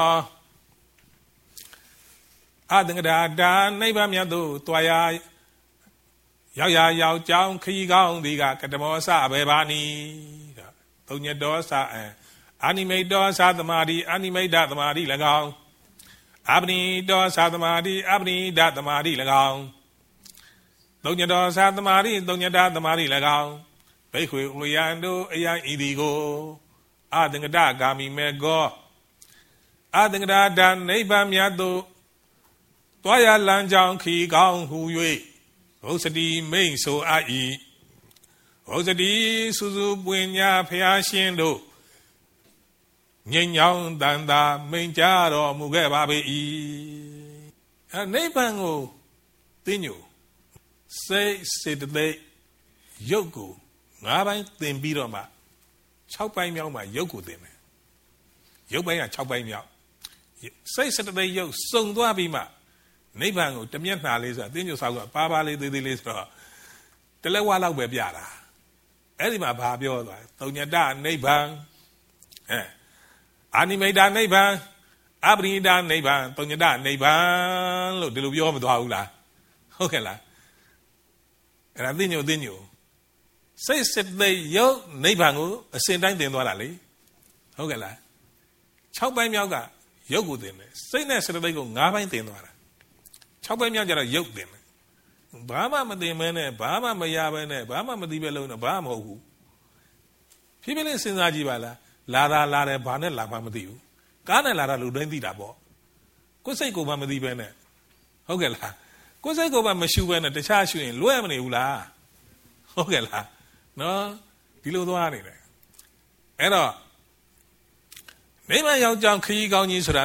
အသင်္ကတာဒါနိဗ္ဗာန်မြတ်သို့တွားရရောက်ရရောက်ကြောင်းခီးကောင်းသည်ကကတမောစအဘေဘာနီသုံးညတောစအာနိမိတ်တောသသမာတိအာနိမိတ်တသမာတိ၎င်းအပနိတောသသမာတိအပနိဒသမာတိ၎င်းသုံးညတောသသမာတိသုံးညတသမာတိ၎င်းဘိခွေဥယံတို့အယံဤသည်ကိုအသင်္ကတဂါမိမေကောအသင်္ကတာဒါနိဗ္ဗာန်မြတ်သို့တွားရလမ်းကြောင်းခီကောင်းဟူ၍ဝုစတိမိတ်ဆိုအပ်၏ဝုစတိစူးစူးပွင့်ညာဖျားရှင်တို့ငြိမ်ညောင်းတန်တာမိန်ကြတော်မူခဲ့ပါ၏အဲနိဗ္ဗာန်ကိုသိညိုစိတ်စေတသိက်ရုပ်ကိုငါးပိုင်းသင်ပြီးတော့မှ၆ပိုင်းမြောက်မှရုပ်ကိုသင်မယ်ရုပ်ပိုင်းက၆ပိုင်းမြောက်စိတ်စေတသိက်ရုပ်စုံသွားပြီးမှနိဗ္ဗာန်ကိုတမျက်နှာလေးဆိုအသိဉာဏ်ဆောက်ကပါပါလေးသေးသေးလေးဆိုတော့တလက်ဝါလောက်ပဲပြတာအဲ့ဒီမှာဘာပြောသွားသုံးညတနိဗ္ဗာန်အဲအာနိမိတ်တနိဗ္ဗာန်အပရိဒနိဗ္ဗာန်သုံးညတနိဗ္ဗာန်လို့ဒီလိုပြောမသွားဘူးလားဟုတ်ကဲ့လားအဲ့ဒါသိညိုသိညိုစိတ်စစ်သိယုတ်နိဗ္ဗာန်ကိုအစဉ်တိုင်းသင်သွားတာလေဟုတ်ကဲ့လား၆ပိုင်းမြောက်ကယုတ်ကိုသင်တယ်စိတ်နဲ့စေတသိက်ကို၅ပိုင်းသင်သွားတာ၆ပိုင်းမြောက်ကျတော့ရုပ်တင်တယ်ဘာမှမသိမဲနဲ့ဘာမှမရပဲနဲ့ဘာမှမသိပဲလို့တော့ဘာမှမဟုတ်ဘူးဖြည်းဖြည်းလေးစဉ်းစားကြည့်ပါလားလာတာလာတယ်ဘာနဲ့လာမှမသိဘူးကားနဲ့လာတာလူတိုင်းသိတာပေါ့ကိုယ်စိတ်ကိုမှမသိပဲနဲ့ဟုတ်ကဲ့လားကိုယ်စိတ်ကိုမှမရှုပဲနဲ့တခြားရှုရင်လွဲမနေဘူးလားဟုတ်ကဲ့လားနော်ဒီလိုသွားနေတယ်အဲ့တော့မိမယောက်ျောင်းခရီးကောင်းကြီးဆိုတာ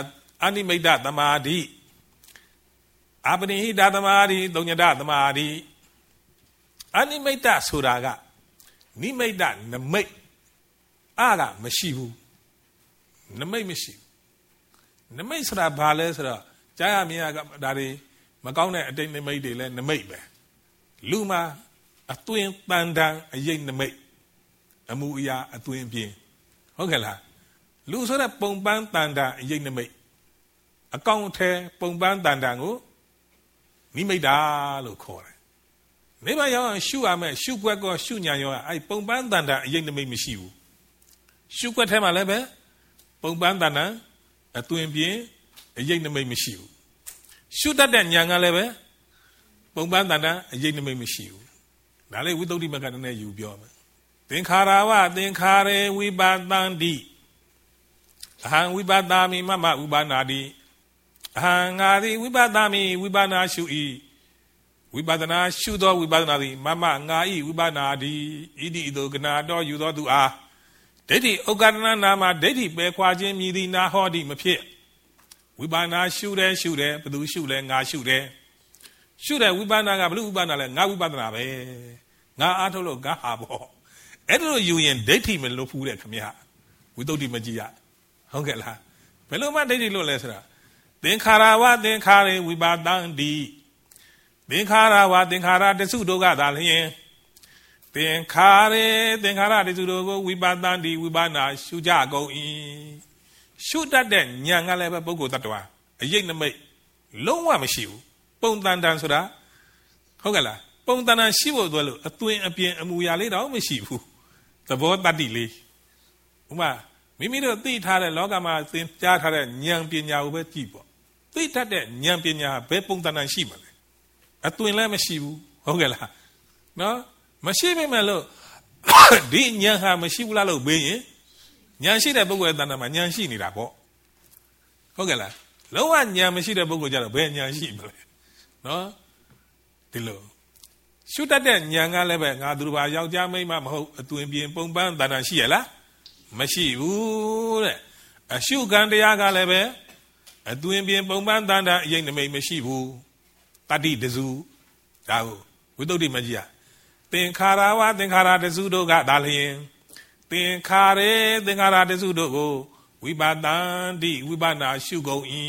အနိမိတ်တသမာဓိအပနိဟိတသမာဓိသုံးညတသမာဓိအနိမိတ်တဆိုတာကနိမိတ်တနမိတ်အားကမရှိဘူးနမိတ်မရှိနမိတ်ဆိုတာဘာလဲဆိုတော့ကြားရမြင်ရကဒါတွေမကောင်းတဲ့အတိတ်နမိတ်တွေလဲနမိတ်ပဲလူမှာအသွင်တန်တန်အရေးနမိတ်အမှုအရာအသွင်ပြင်းဟုတ်ကဲ့လားလူဆိုတဲ့ပုံပန်းတန်တန်အရေးနမိတ်အကောင့်ထဲပုံပန်းတန်တန်ကိုနိမိတ်တာလို့ခေါ်တယ်နိဗ္ဗာန်ရောက်အောင်ရှုရမယ်ရှုွက်ကောရှုညာရောအဲ့ပုံပန်းတန်တန်အရေးနမိတ်မရှိဘူးရှုွက်ထဲမှာလည်းပဲပုံပန်းတန်တန်အသွင်ပြင်းအရေးနမိတ်မရှိဘူးရှုတတ်တဲ့ညာကလည်းပဲပုံပန်းတန်တန်အရေးနမိတ်မရှိဘူးဒါလေးဝိသုဒ္ဓိမကတည်းကယူပြောမယ်သင်္ခါရဝသင်္ခါရေဝိပါတန္တိအဟံဝိပါတာမိမမဥပါနာတိအဟံငါသည်ဝိပါဒမိဝိပါဒနာရှု၏ဝိပဿနာရှုသောဝိပဿနာသည်မမငါ၏ဝိပဿနာသည်ဣတိသောကနာတော်ယူသောသူအားဒိဋ္ဌိဥက္ကဋ္ဌနာမှာဒိဋ္ဌိပယ်ခွာခြင်းမြည်သည်နာဟောသည်မဖြစ်ဝိပဿနာရှုတယ်ရှုတယ်ဘယ်သူရှုလဲငါရှုတယ်ရှုတယ်ဝိပဿနာကဘယ်လိုဝိပဿနာလဲငါဝိပဿနာပဲငါအားထုတ်လို့ငါဟာပေါ့အဲ့ဒါလိုယူရင်ဒိဋ္ဌိမလွတ်ဘူးတဲ့ခင်ဗျာဝိသုဒ္ဓိမကြည့်ရဟုတ်ကဲ့လားဘယ်လိုမှဒိဋ္ဌိလွတ်လဲဆိုတာသင်္ခါရဝသင်္ခါရေဝိပါတန္တိသင်္ခါရဝသင်္ခါရတစုတို့ကသာလျင်သင်္ခါရေသင်္ခါရတစုတို့ကိုဝိပါတန္တိဝိပါနာရှုကြကုန်၏ရှုတတ်တဲ့ဉာဏ်ကလည်းပဲပုဂ္ဂိုလ်တ attva အရေးနမိတ်လုံးဝမရှိဘူးပုံတန်တန်ဆိုတာဟုတ်ကဲ့လားပုံတန်တန်ရှိဖို့အတွက်လို့အသွင်အပြင်အမူအရာလေးတော့မရှိဘူးသဘောတတ္တိလေးဥပမာမိမိတို့သိထားတဲ့လောကမှာသင်ကြားထားတဲ့ဉာဏ်ပညာကိုပဲကြည့်ပေါ့သိတတ်တဲ့ဉာဏ်ပညာဘယ်ပုံတန်တန်ရှိမှာလဲအသွင်လည်းမရှိဘူးဟုတ်ကဲ့လားနော်မရှိမိမဲ့လို့ဒီဉာဏ်ဟာမရှိဘူးလားလို့ဘေးရင်ဉာဏ်ရှိတဲ့ပုဂ္ဂိုလ်ရဲ့တဏ္ဍာမှာဉာဏ်ရှိနေတာပေါ့ဟုတ်ကဲ့လားလုံးဝဉာဏ်မရှိတဲ့ပုဂ္ဂိုလ်ကြတော့ဘယ်ဉာဏ်ရှိမလဲနော်ဒီလိုရှုတတ်တဲ့ဉာဏ်ကလည်းပဲငါသူတို့ဘာယောက်ျားမိန်းမမဟုတ်အသွင်ပြင်ပုံပန်းတဏ္ဍာရှိရလားမရှိဘူးတဲ့အရှုခံတရားကလည်းပဲအသွင်ပြင်ပုံပန်းတဏ္ဍာအရင်နမိတ်မရှိဘူးတတ္တိတစုဒါကိုဝိသုဒ္ဓိမကြီးရသင်္ခါရဝသင်္ခါရတစုတို့ကဒါလျင်သင်္ခါရေသင်္ခါရတစုတို့ကိုဝိပါတန္တိဝိပါဒနာရှုကုန်၏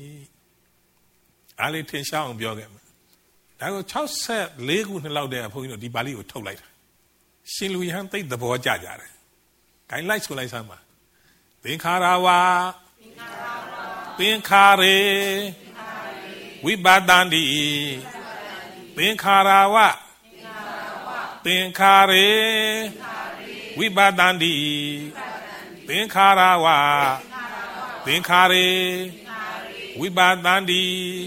အားလေးထင်ရှားအောင်ပြောခဲ့မယ်ဒါကို၆၄ခုနှစ်လောက်တည်းဘုန်းကြီးတို့ဒီပါဠိကိုထုတ်လိုက်တာရှင်လူယဟန်သိသဘောကျကြတယ်ဂိုင်းလိုက်ဆိုလိုက်စမ်းပါသင်္ခါရဝသင်္ခါရေဝိပါတန္တိသင်္ခါရဝသင်္ခါရေဝိပါတန္တိသင်္ခါရဝသင်္ခါရေဝိပါတန္တိ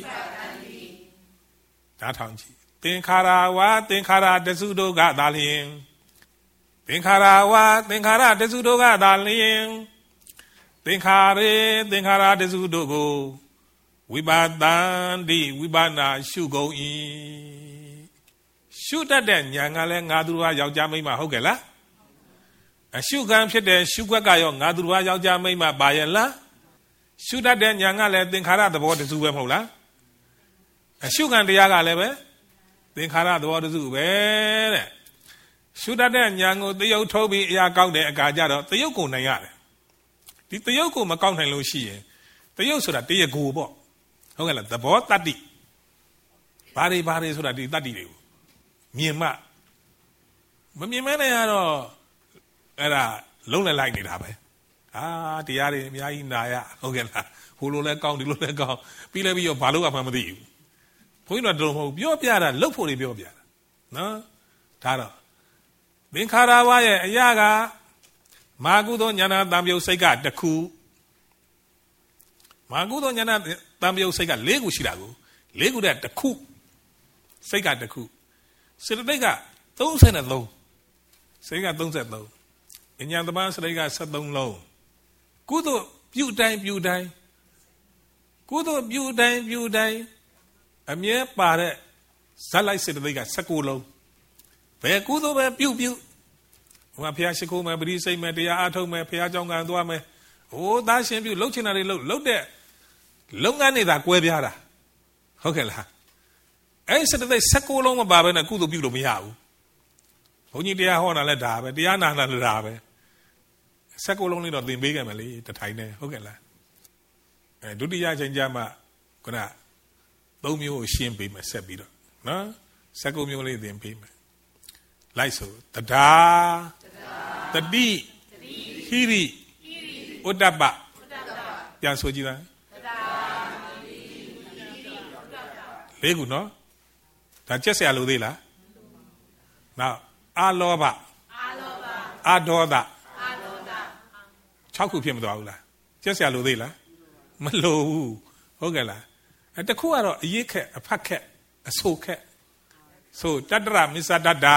ဒါထောင်ကြည့်သင်္ခါရဝသင်္ခါရတစုတို့ကသာလျင်သင်္ခါရဝသင်္ခါရတစုတို့ကသာလျင်သင်္ခါရေသင်္ခါရတစုတို့ကိုဝိပါတန္တိဝိပါဒနာရှုကုန်၏ရှုတတ်တဲ့ဉာဏ်ကလည်းငါသူတော်ယောက်ျားမိန်းမဟုတ်ကဲ့လားအရှုခံဖြစ်တဲ့ရှုခွက်ကရောငါသူတော်ယောက်ျားမိန်းမပါရဲ့လားရှုတတ်တဲ့ဉာဏ်ကလည်းသင်္ခါရသဘောတစုပဲမဟုတ်လားအရှုခံတရားကလည်းပဲသင်္ခါရသဘောတစုပဲတဲ့ရှုတတ်တဲ့ဉာဏ်ကိုတယုတ်ထုတ်ပြီးအရာကောက်တဲ့အခါကျတော့တယုတ်ကိုနိုင်ရတယ်ဒီတယုတ်ကိုမကောက်နိုင်လို့ရှိရင်တယုတ်ဆိုတာတရားကိုပေါ့ဟုတ်ကဲ့လားသဘောတတ္တိဘာတွေဘာတွေဆိုတာဒီတတ္တိတွေကိုမြင်မှမမြင်မဲနဲ့ကတော့အဲ့ဒါလုံးလဲလိုက်နေတာပဲအာတရားတွေအများကြီးနာရဟုတ်ကဲ့လားဟိုလိုလဲကောင်းဒီလိုလဲကောင်းပြီးလဲပြီးတော့ဘာလို့မှမသိဘူးဘုန်းကြီးတို့တော့မဟုတ်ပြောပြတာလှုပ်ဖို့တွေပြောပြတာနော်ဒါတော့သင်္ခါရဝရဲ့အရာကမာကုသောဉာဏတံပြုတ်စိတ်ကတစ်ခုမာကုသောဉာဏတံပြုတ်စိတ်က၄ခုရှိတာကို၄ခုတည်းတစ်ခုစိတ်ကတစ်ခုစေတသိက်က၃၃စိတ်က၃၃ဉာဏ်တမန်စိတ်က၁၃လုံးကုသိုလ်ပြုတိုင်းပြုတိုင်းကုသိုလ်ပြုတိုင်းပြုတိုင်းအမြဲပါတဲ့ဇက်လိုက်စေတသိက်က၁၉လုံးဘယ်ကုသိုလ်ပဲပြုပြုဟိုမှာဘုရားရှိခိုးမယ်ပရိစိတ်မယ်တရားအားထုတ်မယ်ဘုရားကြောင့်ကံသွားမယ်ဟိုသားရှင်ပြုလှုပ်ချင်တာတွေလှုပ်လှုပ်တဲ့လုပ်ငန်းနေတာကွဲပြားတာဟုတ်ကဲ့လားအဲ့စတဲ့စက်ကိုလုံးမပါဘဲနဲ့ကုသိုလ်ပြုလို့မရဘူးဘုန်းကြီးတရားဟောတာလည်းဒါပဲတရားနာတာလည်းဒါပဲစက်ကိုလုံးလေးတော့သင်ပေးခဲ့မယ်လေတထိုင်နဲ့ဟုတ်ကဲ့လားအဲဒုတိယချိန်ကျမှခုနသုံးမျိုးကိုရှင်းပေးမယ်ဆက်ပြီးတော့နော်စက်ကိုမျိုးလေးသင်ပေးမယ်လိုက်ဆိုတဒါတတိဟိရိဥဒ္ဒပပြန်ဆိုကြည့်လားလေးခုနော်ဒါချက်ဆရာလို့သေးလားနောက်အာလောဘအာလောဘအာဒေါသအာဒေါသ၆ခုဖြစ်မသွားဘူးလားချက်ဆရာလို့သေးလားမလို့ဘူးဟုတ်ကဲ့လားအဲတခုကတော့အရေးခက်အဖတ်ခက်အဆိုခက်ဆိုတတ္တရမစ္ဆတတ္တာ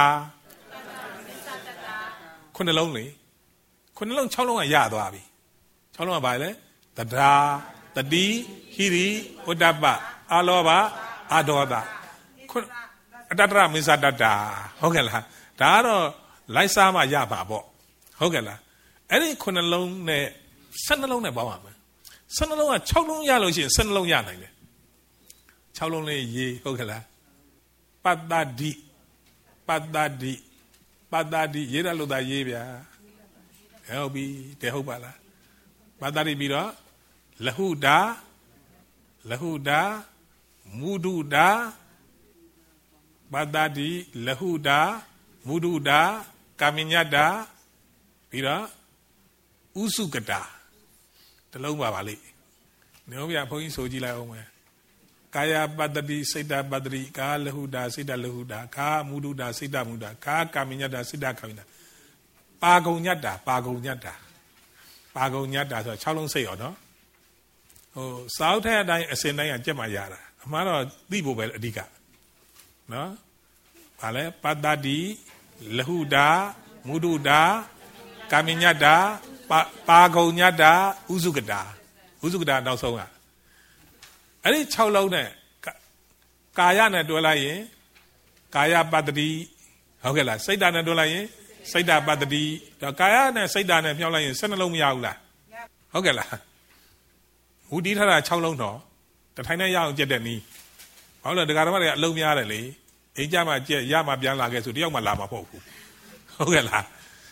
ခုနှလုံးလေခုနှလုံး၆လုံးကရသွားပြီ၆လုံးကဘာလဲတဒါတတိဟိရိဥဒ္ဒပအာလောဘအာဒေါသခုတတ္တရမစ္ဆတတ္တာဟုတ်ကဲ့လားဒါကတော့လိုက်စားမှရပါပေါ့ဟုတ်ကဲ့လားအဲ့ဒီခုနှလုံးနဲ့ဆယ်နှလုံးနဲ့ပေါင်းရမယ်ဆယ်နှလုံးက၆လုံးရလို့ရှိရင်ဆယ်နှလုံးရနိုင်တယ်၆လုံးလေးရေးဟုတ်ကဲ့လားပတ္တတိပတ္တတိပတ္တတိရေးရလို့သာရေးဗျာဟုတ်ပြီတဲ့ဟုတ်ပါလားပတ္တတိပြီးတော့လဟုတာလဟုတာမုဒုတာပတ္တတိလဟုတာမုဒုတာကာမိညတာပြီးတော့ဥစုကတာတလုံးပါပါလိနေဟုတ်ဗျာဘုန်းကြီးဆိုကြည့်လိုက်အောင်မယ်ကာယပတ္တိစိတ်တပတ္တိကာလဟုတာစိတ်တလဟုတာကာမုဒုတာစိတ်တမုဒုတာကာကာမိညတာစိတ်တကာမိညတာပါကုံညတာပါကုံညတာပါကုံညတာဆို၆လုံးစိတ်ရောနော်ဟိုစောက်တဲ့အတိုင်းအစင်တိုင်းကကြက်မှရတာအမှားတော့သိဖို့ပဲအဓိကနော်ဗာလဲပတ္တိလဟုတာမုဒုတာကာမိညတာပါကုံညတာဥစုကတာဥစုကတာနောက်ဆုံးကအဲ့ဒီ၆လုံးနဲ့ကာယနဲ့တွဲလိုက်ရင်ကာယပတ္တိဟုတ်ကဲ့လားစိတ်ဓာတ်နဲ့တွဲလိုက်ရင်စိတ်ဓာတ်ပတ္တိတော့ကာယနဲ့စိတ်ဓာတ်နဲ့မြောက်လိုက်ရင်၁၂လုံးမရဘူးလားဟုတ်ကဲ့လားမူတည်ထားတာ၆လုံးတော့တထိုင်နဲ့ရအောင်ကြက်တဲ့နီးဘာလို့လဲဒကာဓမ္မတွေကအလုံးများတယ်လေအိမ်ကြမှာကြက်ရမှာပြန်လာခဲ့ဆိုတယောက်မှလာမှာမဟုတ်ဘူးဟုတ်ကဲ့လား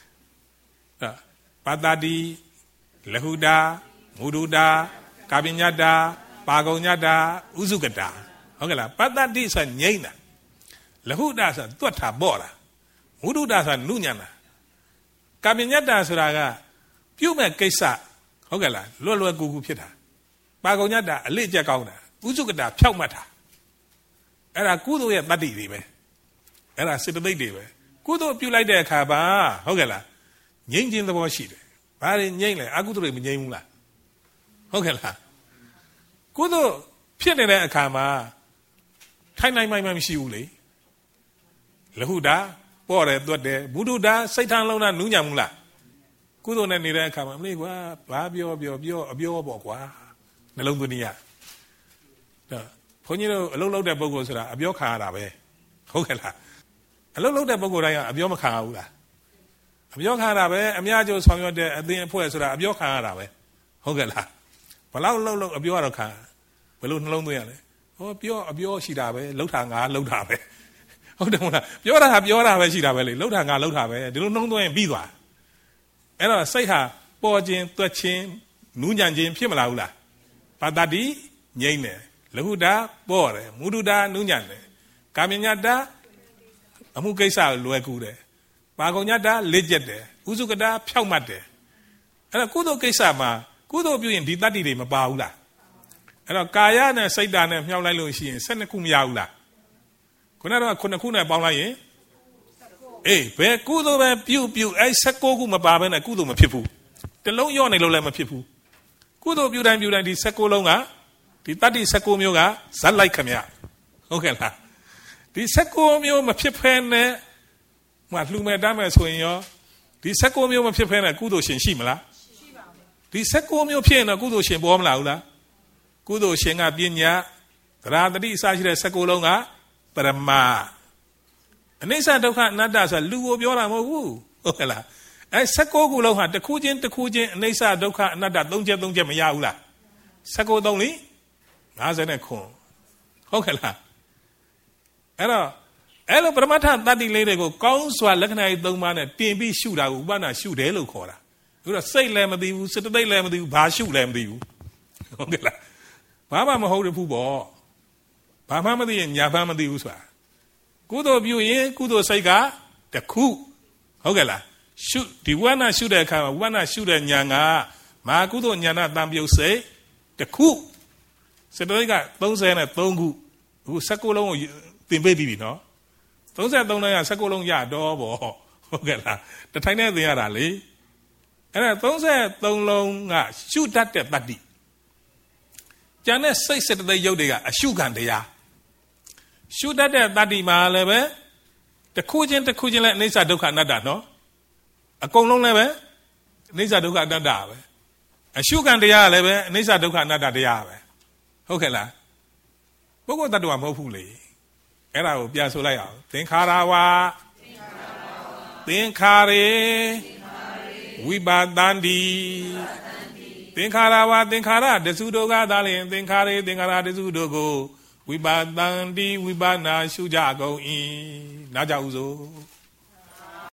ပတ္တိလဟုတာမုဒုတာကာပိညတာပါကုံညတာဥစုကတာဟုတ်ကဲ့လားပတ္တိဆိုငိမ့်တာလဟုတာဆိုတွတ်တာပေါ့တာမုဒုတာဆိုနုညံတာကာပိညတာဆိုတာကပြုတ်မဲ့ကိစ္စဟုတ်ကဲ့လားလွယ်လွယ်ကူကူဖြစ်တာပါကုံညတာအလေးကျက်ကောင်းတာဥစုကတာဖြောက်မှတ်တာအဲ့ဒါကုသိုလ်ရဲ့တတ္တိတွေပဲအဲ့ဒါစေတသိက်တွေပဲကုသိုလ်ပြုလိုက်တဲ့အခါပါဟုတ်ကဲ့လားငြိမ့်ခြင်းသဘောရှိတယ်ဘာတွေငြိမ့်လဲအကုသိုလ်တွေမငြိမ့်ဘူးလားဟုတ်ကဲ့လားကုသိုလ်ဖြစ်နေတဲ့အခါမှာထိုင်နိုင်မှမရှိဘူးလေလဟုတာပေါ့တယ်သွတ်တယ်ဘုဒ္ဓတာစိတ်ထမ်းလုံးတာနူးညံမှုလားကုသိုလ်နဲ့နေတဲ့အခါမှာမလေးကွာဘာပြောပြောပြောအပြောပေါ့ကွာနှလုံးသွင်းရတော့ဘုန်းကြီးတို့အလုပ်လုပ်တဲ့ပုဂ္ဂိုလ်ဆိုတာအပြောခံရတာပဲဟုတ်ကဲ့လားအလုပ်လုပ်တဲ့ပုဂ္ဂိုလ်တိုင်းကအပြောမခံရဘူးလားအပြောခံရတာပဲအများကျိုးဆောင်ရွက်တဲ့အသင်းအဖွဲ့ဆိုတာအပြောခံရတာပဲဟုတ်ကဲ့လားဘလောက်လှုပ်လှုပ်အပြောရတော့ခံဘယ်လိုနှလုံးသွင်းရလဲဟောပြောအပြောရှိတာပဲလှုပ်တာငါလှုပ်တာပဲဟုတ်တယ်မလားပြောတာဟာပြောတာပဲရှိတာပဲလေလှုပ်တာငါလှုပ်တာပဲဒီလိုနှလုံးသွင်းရင်ပြီးသွားအဲ့တော့စိတ်ဟာပေါ်ခြင်းတွက်ခြင်းနူးညံ့ခြင်းဖြစ်မလာဘူးလားပတ္တိငြိမ့်တယ်လဟုတာပေါ်တယ်မုဒုတာနူးညံ့တယ်ကာမညတာအမှုကိစ္စလွယ်ကူတယ်ပါကုံညတာလက်ကျက်တယ်ဥစုကတာဖြောက်မှတ်တယ်အဲ့တော့ကုသိုလ်ကိစ္စမှာကုသိုလ်ပြုရင်ဒီတတ္တိတွေမပါဘူးလားအဲ့တော့ကာယနဲ့စိတ်ဓာတ်နဲ့မြောက်လိုက်လို့ရှိရင်၁၂ခုမရဘူးလားခုနကတော့ခုနှစ်ခုနဲ့ပေါင်းလိုက်ရင်အေးဘယ်ကုသိုလ်ပဲပြုပြုအဲ့၁၉ခုမပါဘဲနဲ့ကုသိုလ်မဖြစ်ဘူးတလုံးရော့နေလို့လည်းမဖြစ်ဘူးကုသိုလ်ပြုတိုင်းပြုတိုင်းဒီ၁၉လုံးကဒီတတ္တိ၁၉မျိုးကဇက်လိုက်ခမရဟုတ်ကဲ့လားဒီ၁၉မျိုးမဖြစ်ဖဲနဲ့ဟိုလှူမဲ့တမ်းမဲ့ဆိုရင်ရောဒီ၁၉မျိုးမဖြစ်ဖဲနဲ့ကုသိုလ်ရှင်ရှိမလားရှိပါဘူးဒီ၁၉မျိုးဖြစ်ရင်တော့ကုသိုလ်ရှင်ပေါ်မလာဘူးလားကုသိုလ်ရှင်ကပညာသရတတိအစရှိတဲ့၁၉လုံးကပရမအနိစ္စဒုက္ခအနတ္တဆိုတာလူကိုပြောတာမဟုတ်ဘူးဟုတ်ကဲ့လားအဲ၁၉ခုလုံးဟာတစ်ခုချင်းတစ်ခုချင်းအနိစ္စဒုက္ခအနတ္တသုံးချက်သုံးချက်မရဘူးလား၁၉သုံးလေငါးဆယ်နဲ့ခွန်ဟုတ်ကဲ့လားအဲ့တော့အဲ့လိုပရမတ္ထတတ္တိလေးတွေကိုကောင်းစွာလက္ခဏာရေးသုံးပါးနဲ့တင်ပြီးရှုတာကိုဥပနာရှုတယ်လို့ခေါ်တာအခုတော့စိတ်လည်းမသိဘူးစတသိက်လည်းမသိဘူးဘာရှုလည်းမသိဘူးဟုတ်ကဲ့လားဘာမှမဟုတ်ဘူးပေါ့ဘာမှမသိရင်ညာမှမသိဘူးဆိုတာကုသိုလ်ပြုရင်ကုသိုလ်စိတ်ကတခုဟုတ်ကဲ့လားရှုဒီဝိပဿနာရှုတဲ့အခါမှာဝိပဿနာရှုတဲ့ဉာဏ်ကမာကုသိုလ်ဉာဏ်တံပြုတ်စိတ်တခုစတသိက်ကသုံးဆယ်နဲ့သုံးခုအခု၁၉လုံးကိုသင်ပေးပြီးပြီနော်သုံးဆယ်သုံးလုံးက၁၉လုံးရတော့ပေါ့ဟုတ်ကဲ့လားတထိုင်နဲ့သင်ရတာလေအဲ့ဒါသုံးဆယ်သုံးလုံးကရှုတတ်တဲ့တတ္တိကျန်တဲ့စိတ်စတသိက်ရုပ်တွေကအရှုခံတရားရှုတတ်တဲ့တတ္တိမှာလည်းပဲတစ်ခုချင်းတစ်ခုချင်းလည်းအနိစ္စဒုက္ခအနတ္တနော်အကုန်လုံးလည်းပဲအနိစ္စဒုက္ခအနတ္တပဲအရှုခံတရားလည်းပဲအနိစ္စဒုက္ခအနတ္တတရားပဲဟုတ်ကဲ့လားပုဂ္ဂိုလ်တ attva မဟုတ်ဘူးလေအဲ့ဒါကိုပြန်ဆိုလိုက်အောင်သင်္ခါရဝါသင်္ခါရေဝိပါဒန္တိသင်္ခါရဝါသင်္ခါရတစုတို့ကသာလျှင်သင်္ခါရေသင်္ခါရတစုတို့ကိုဝိပါဒန္တိဝိပါဒနာရှုကြကုန်၏နားကြဥစို့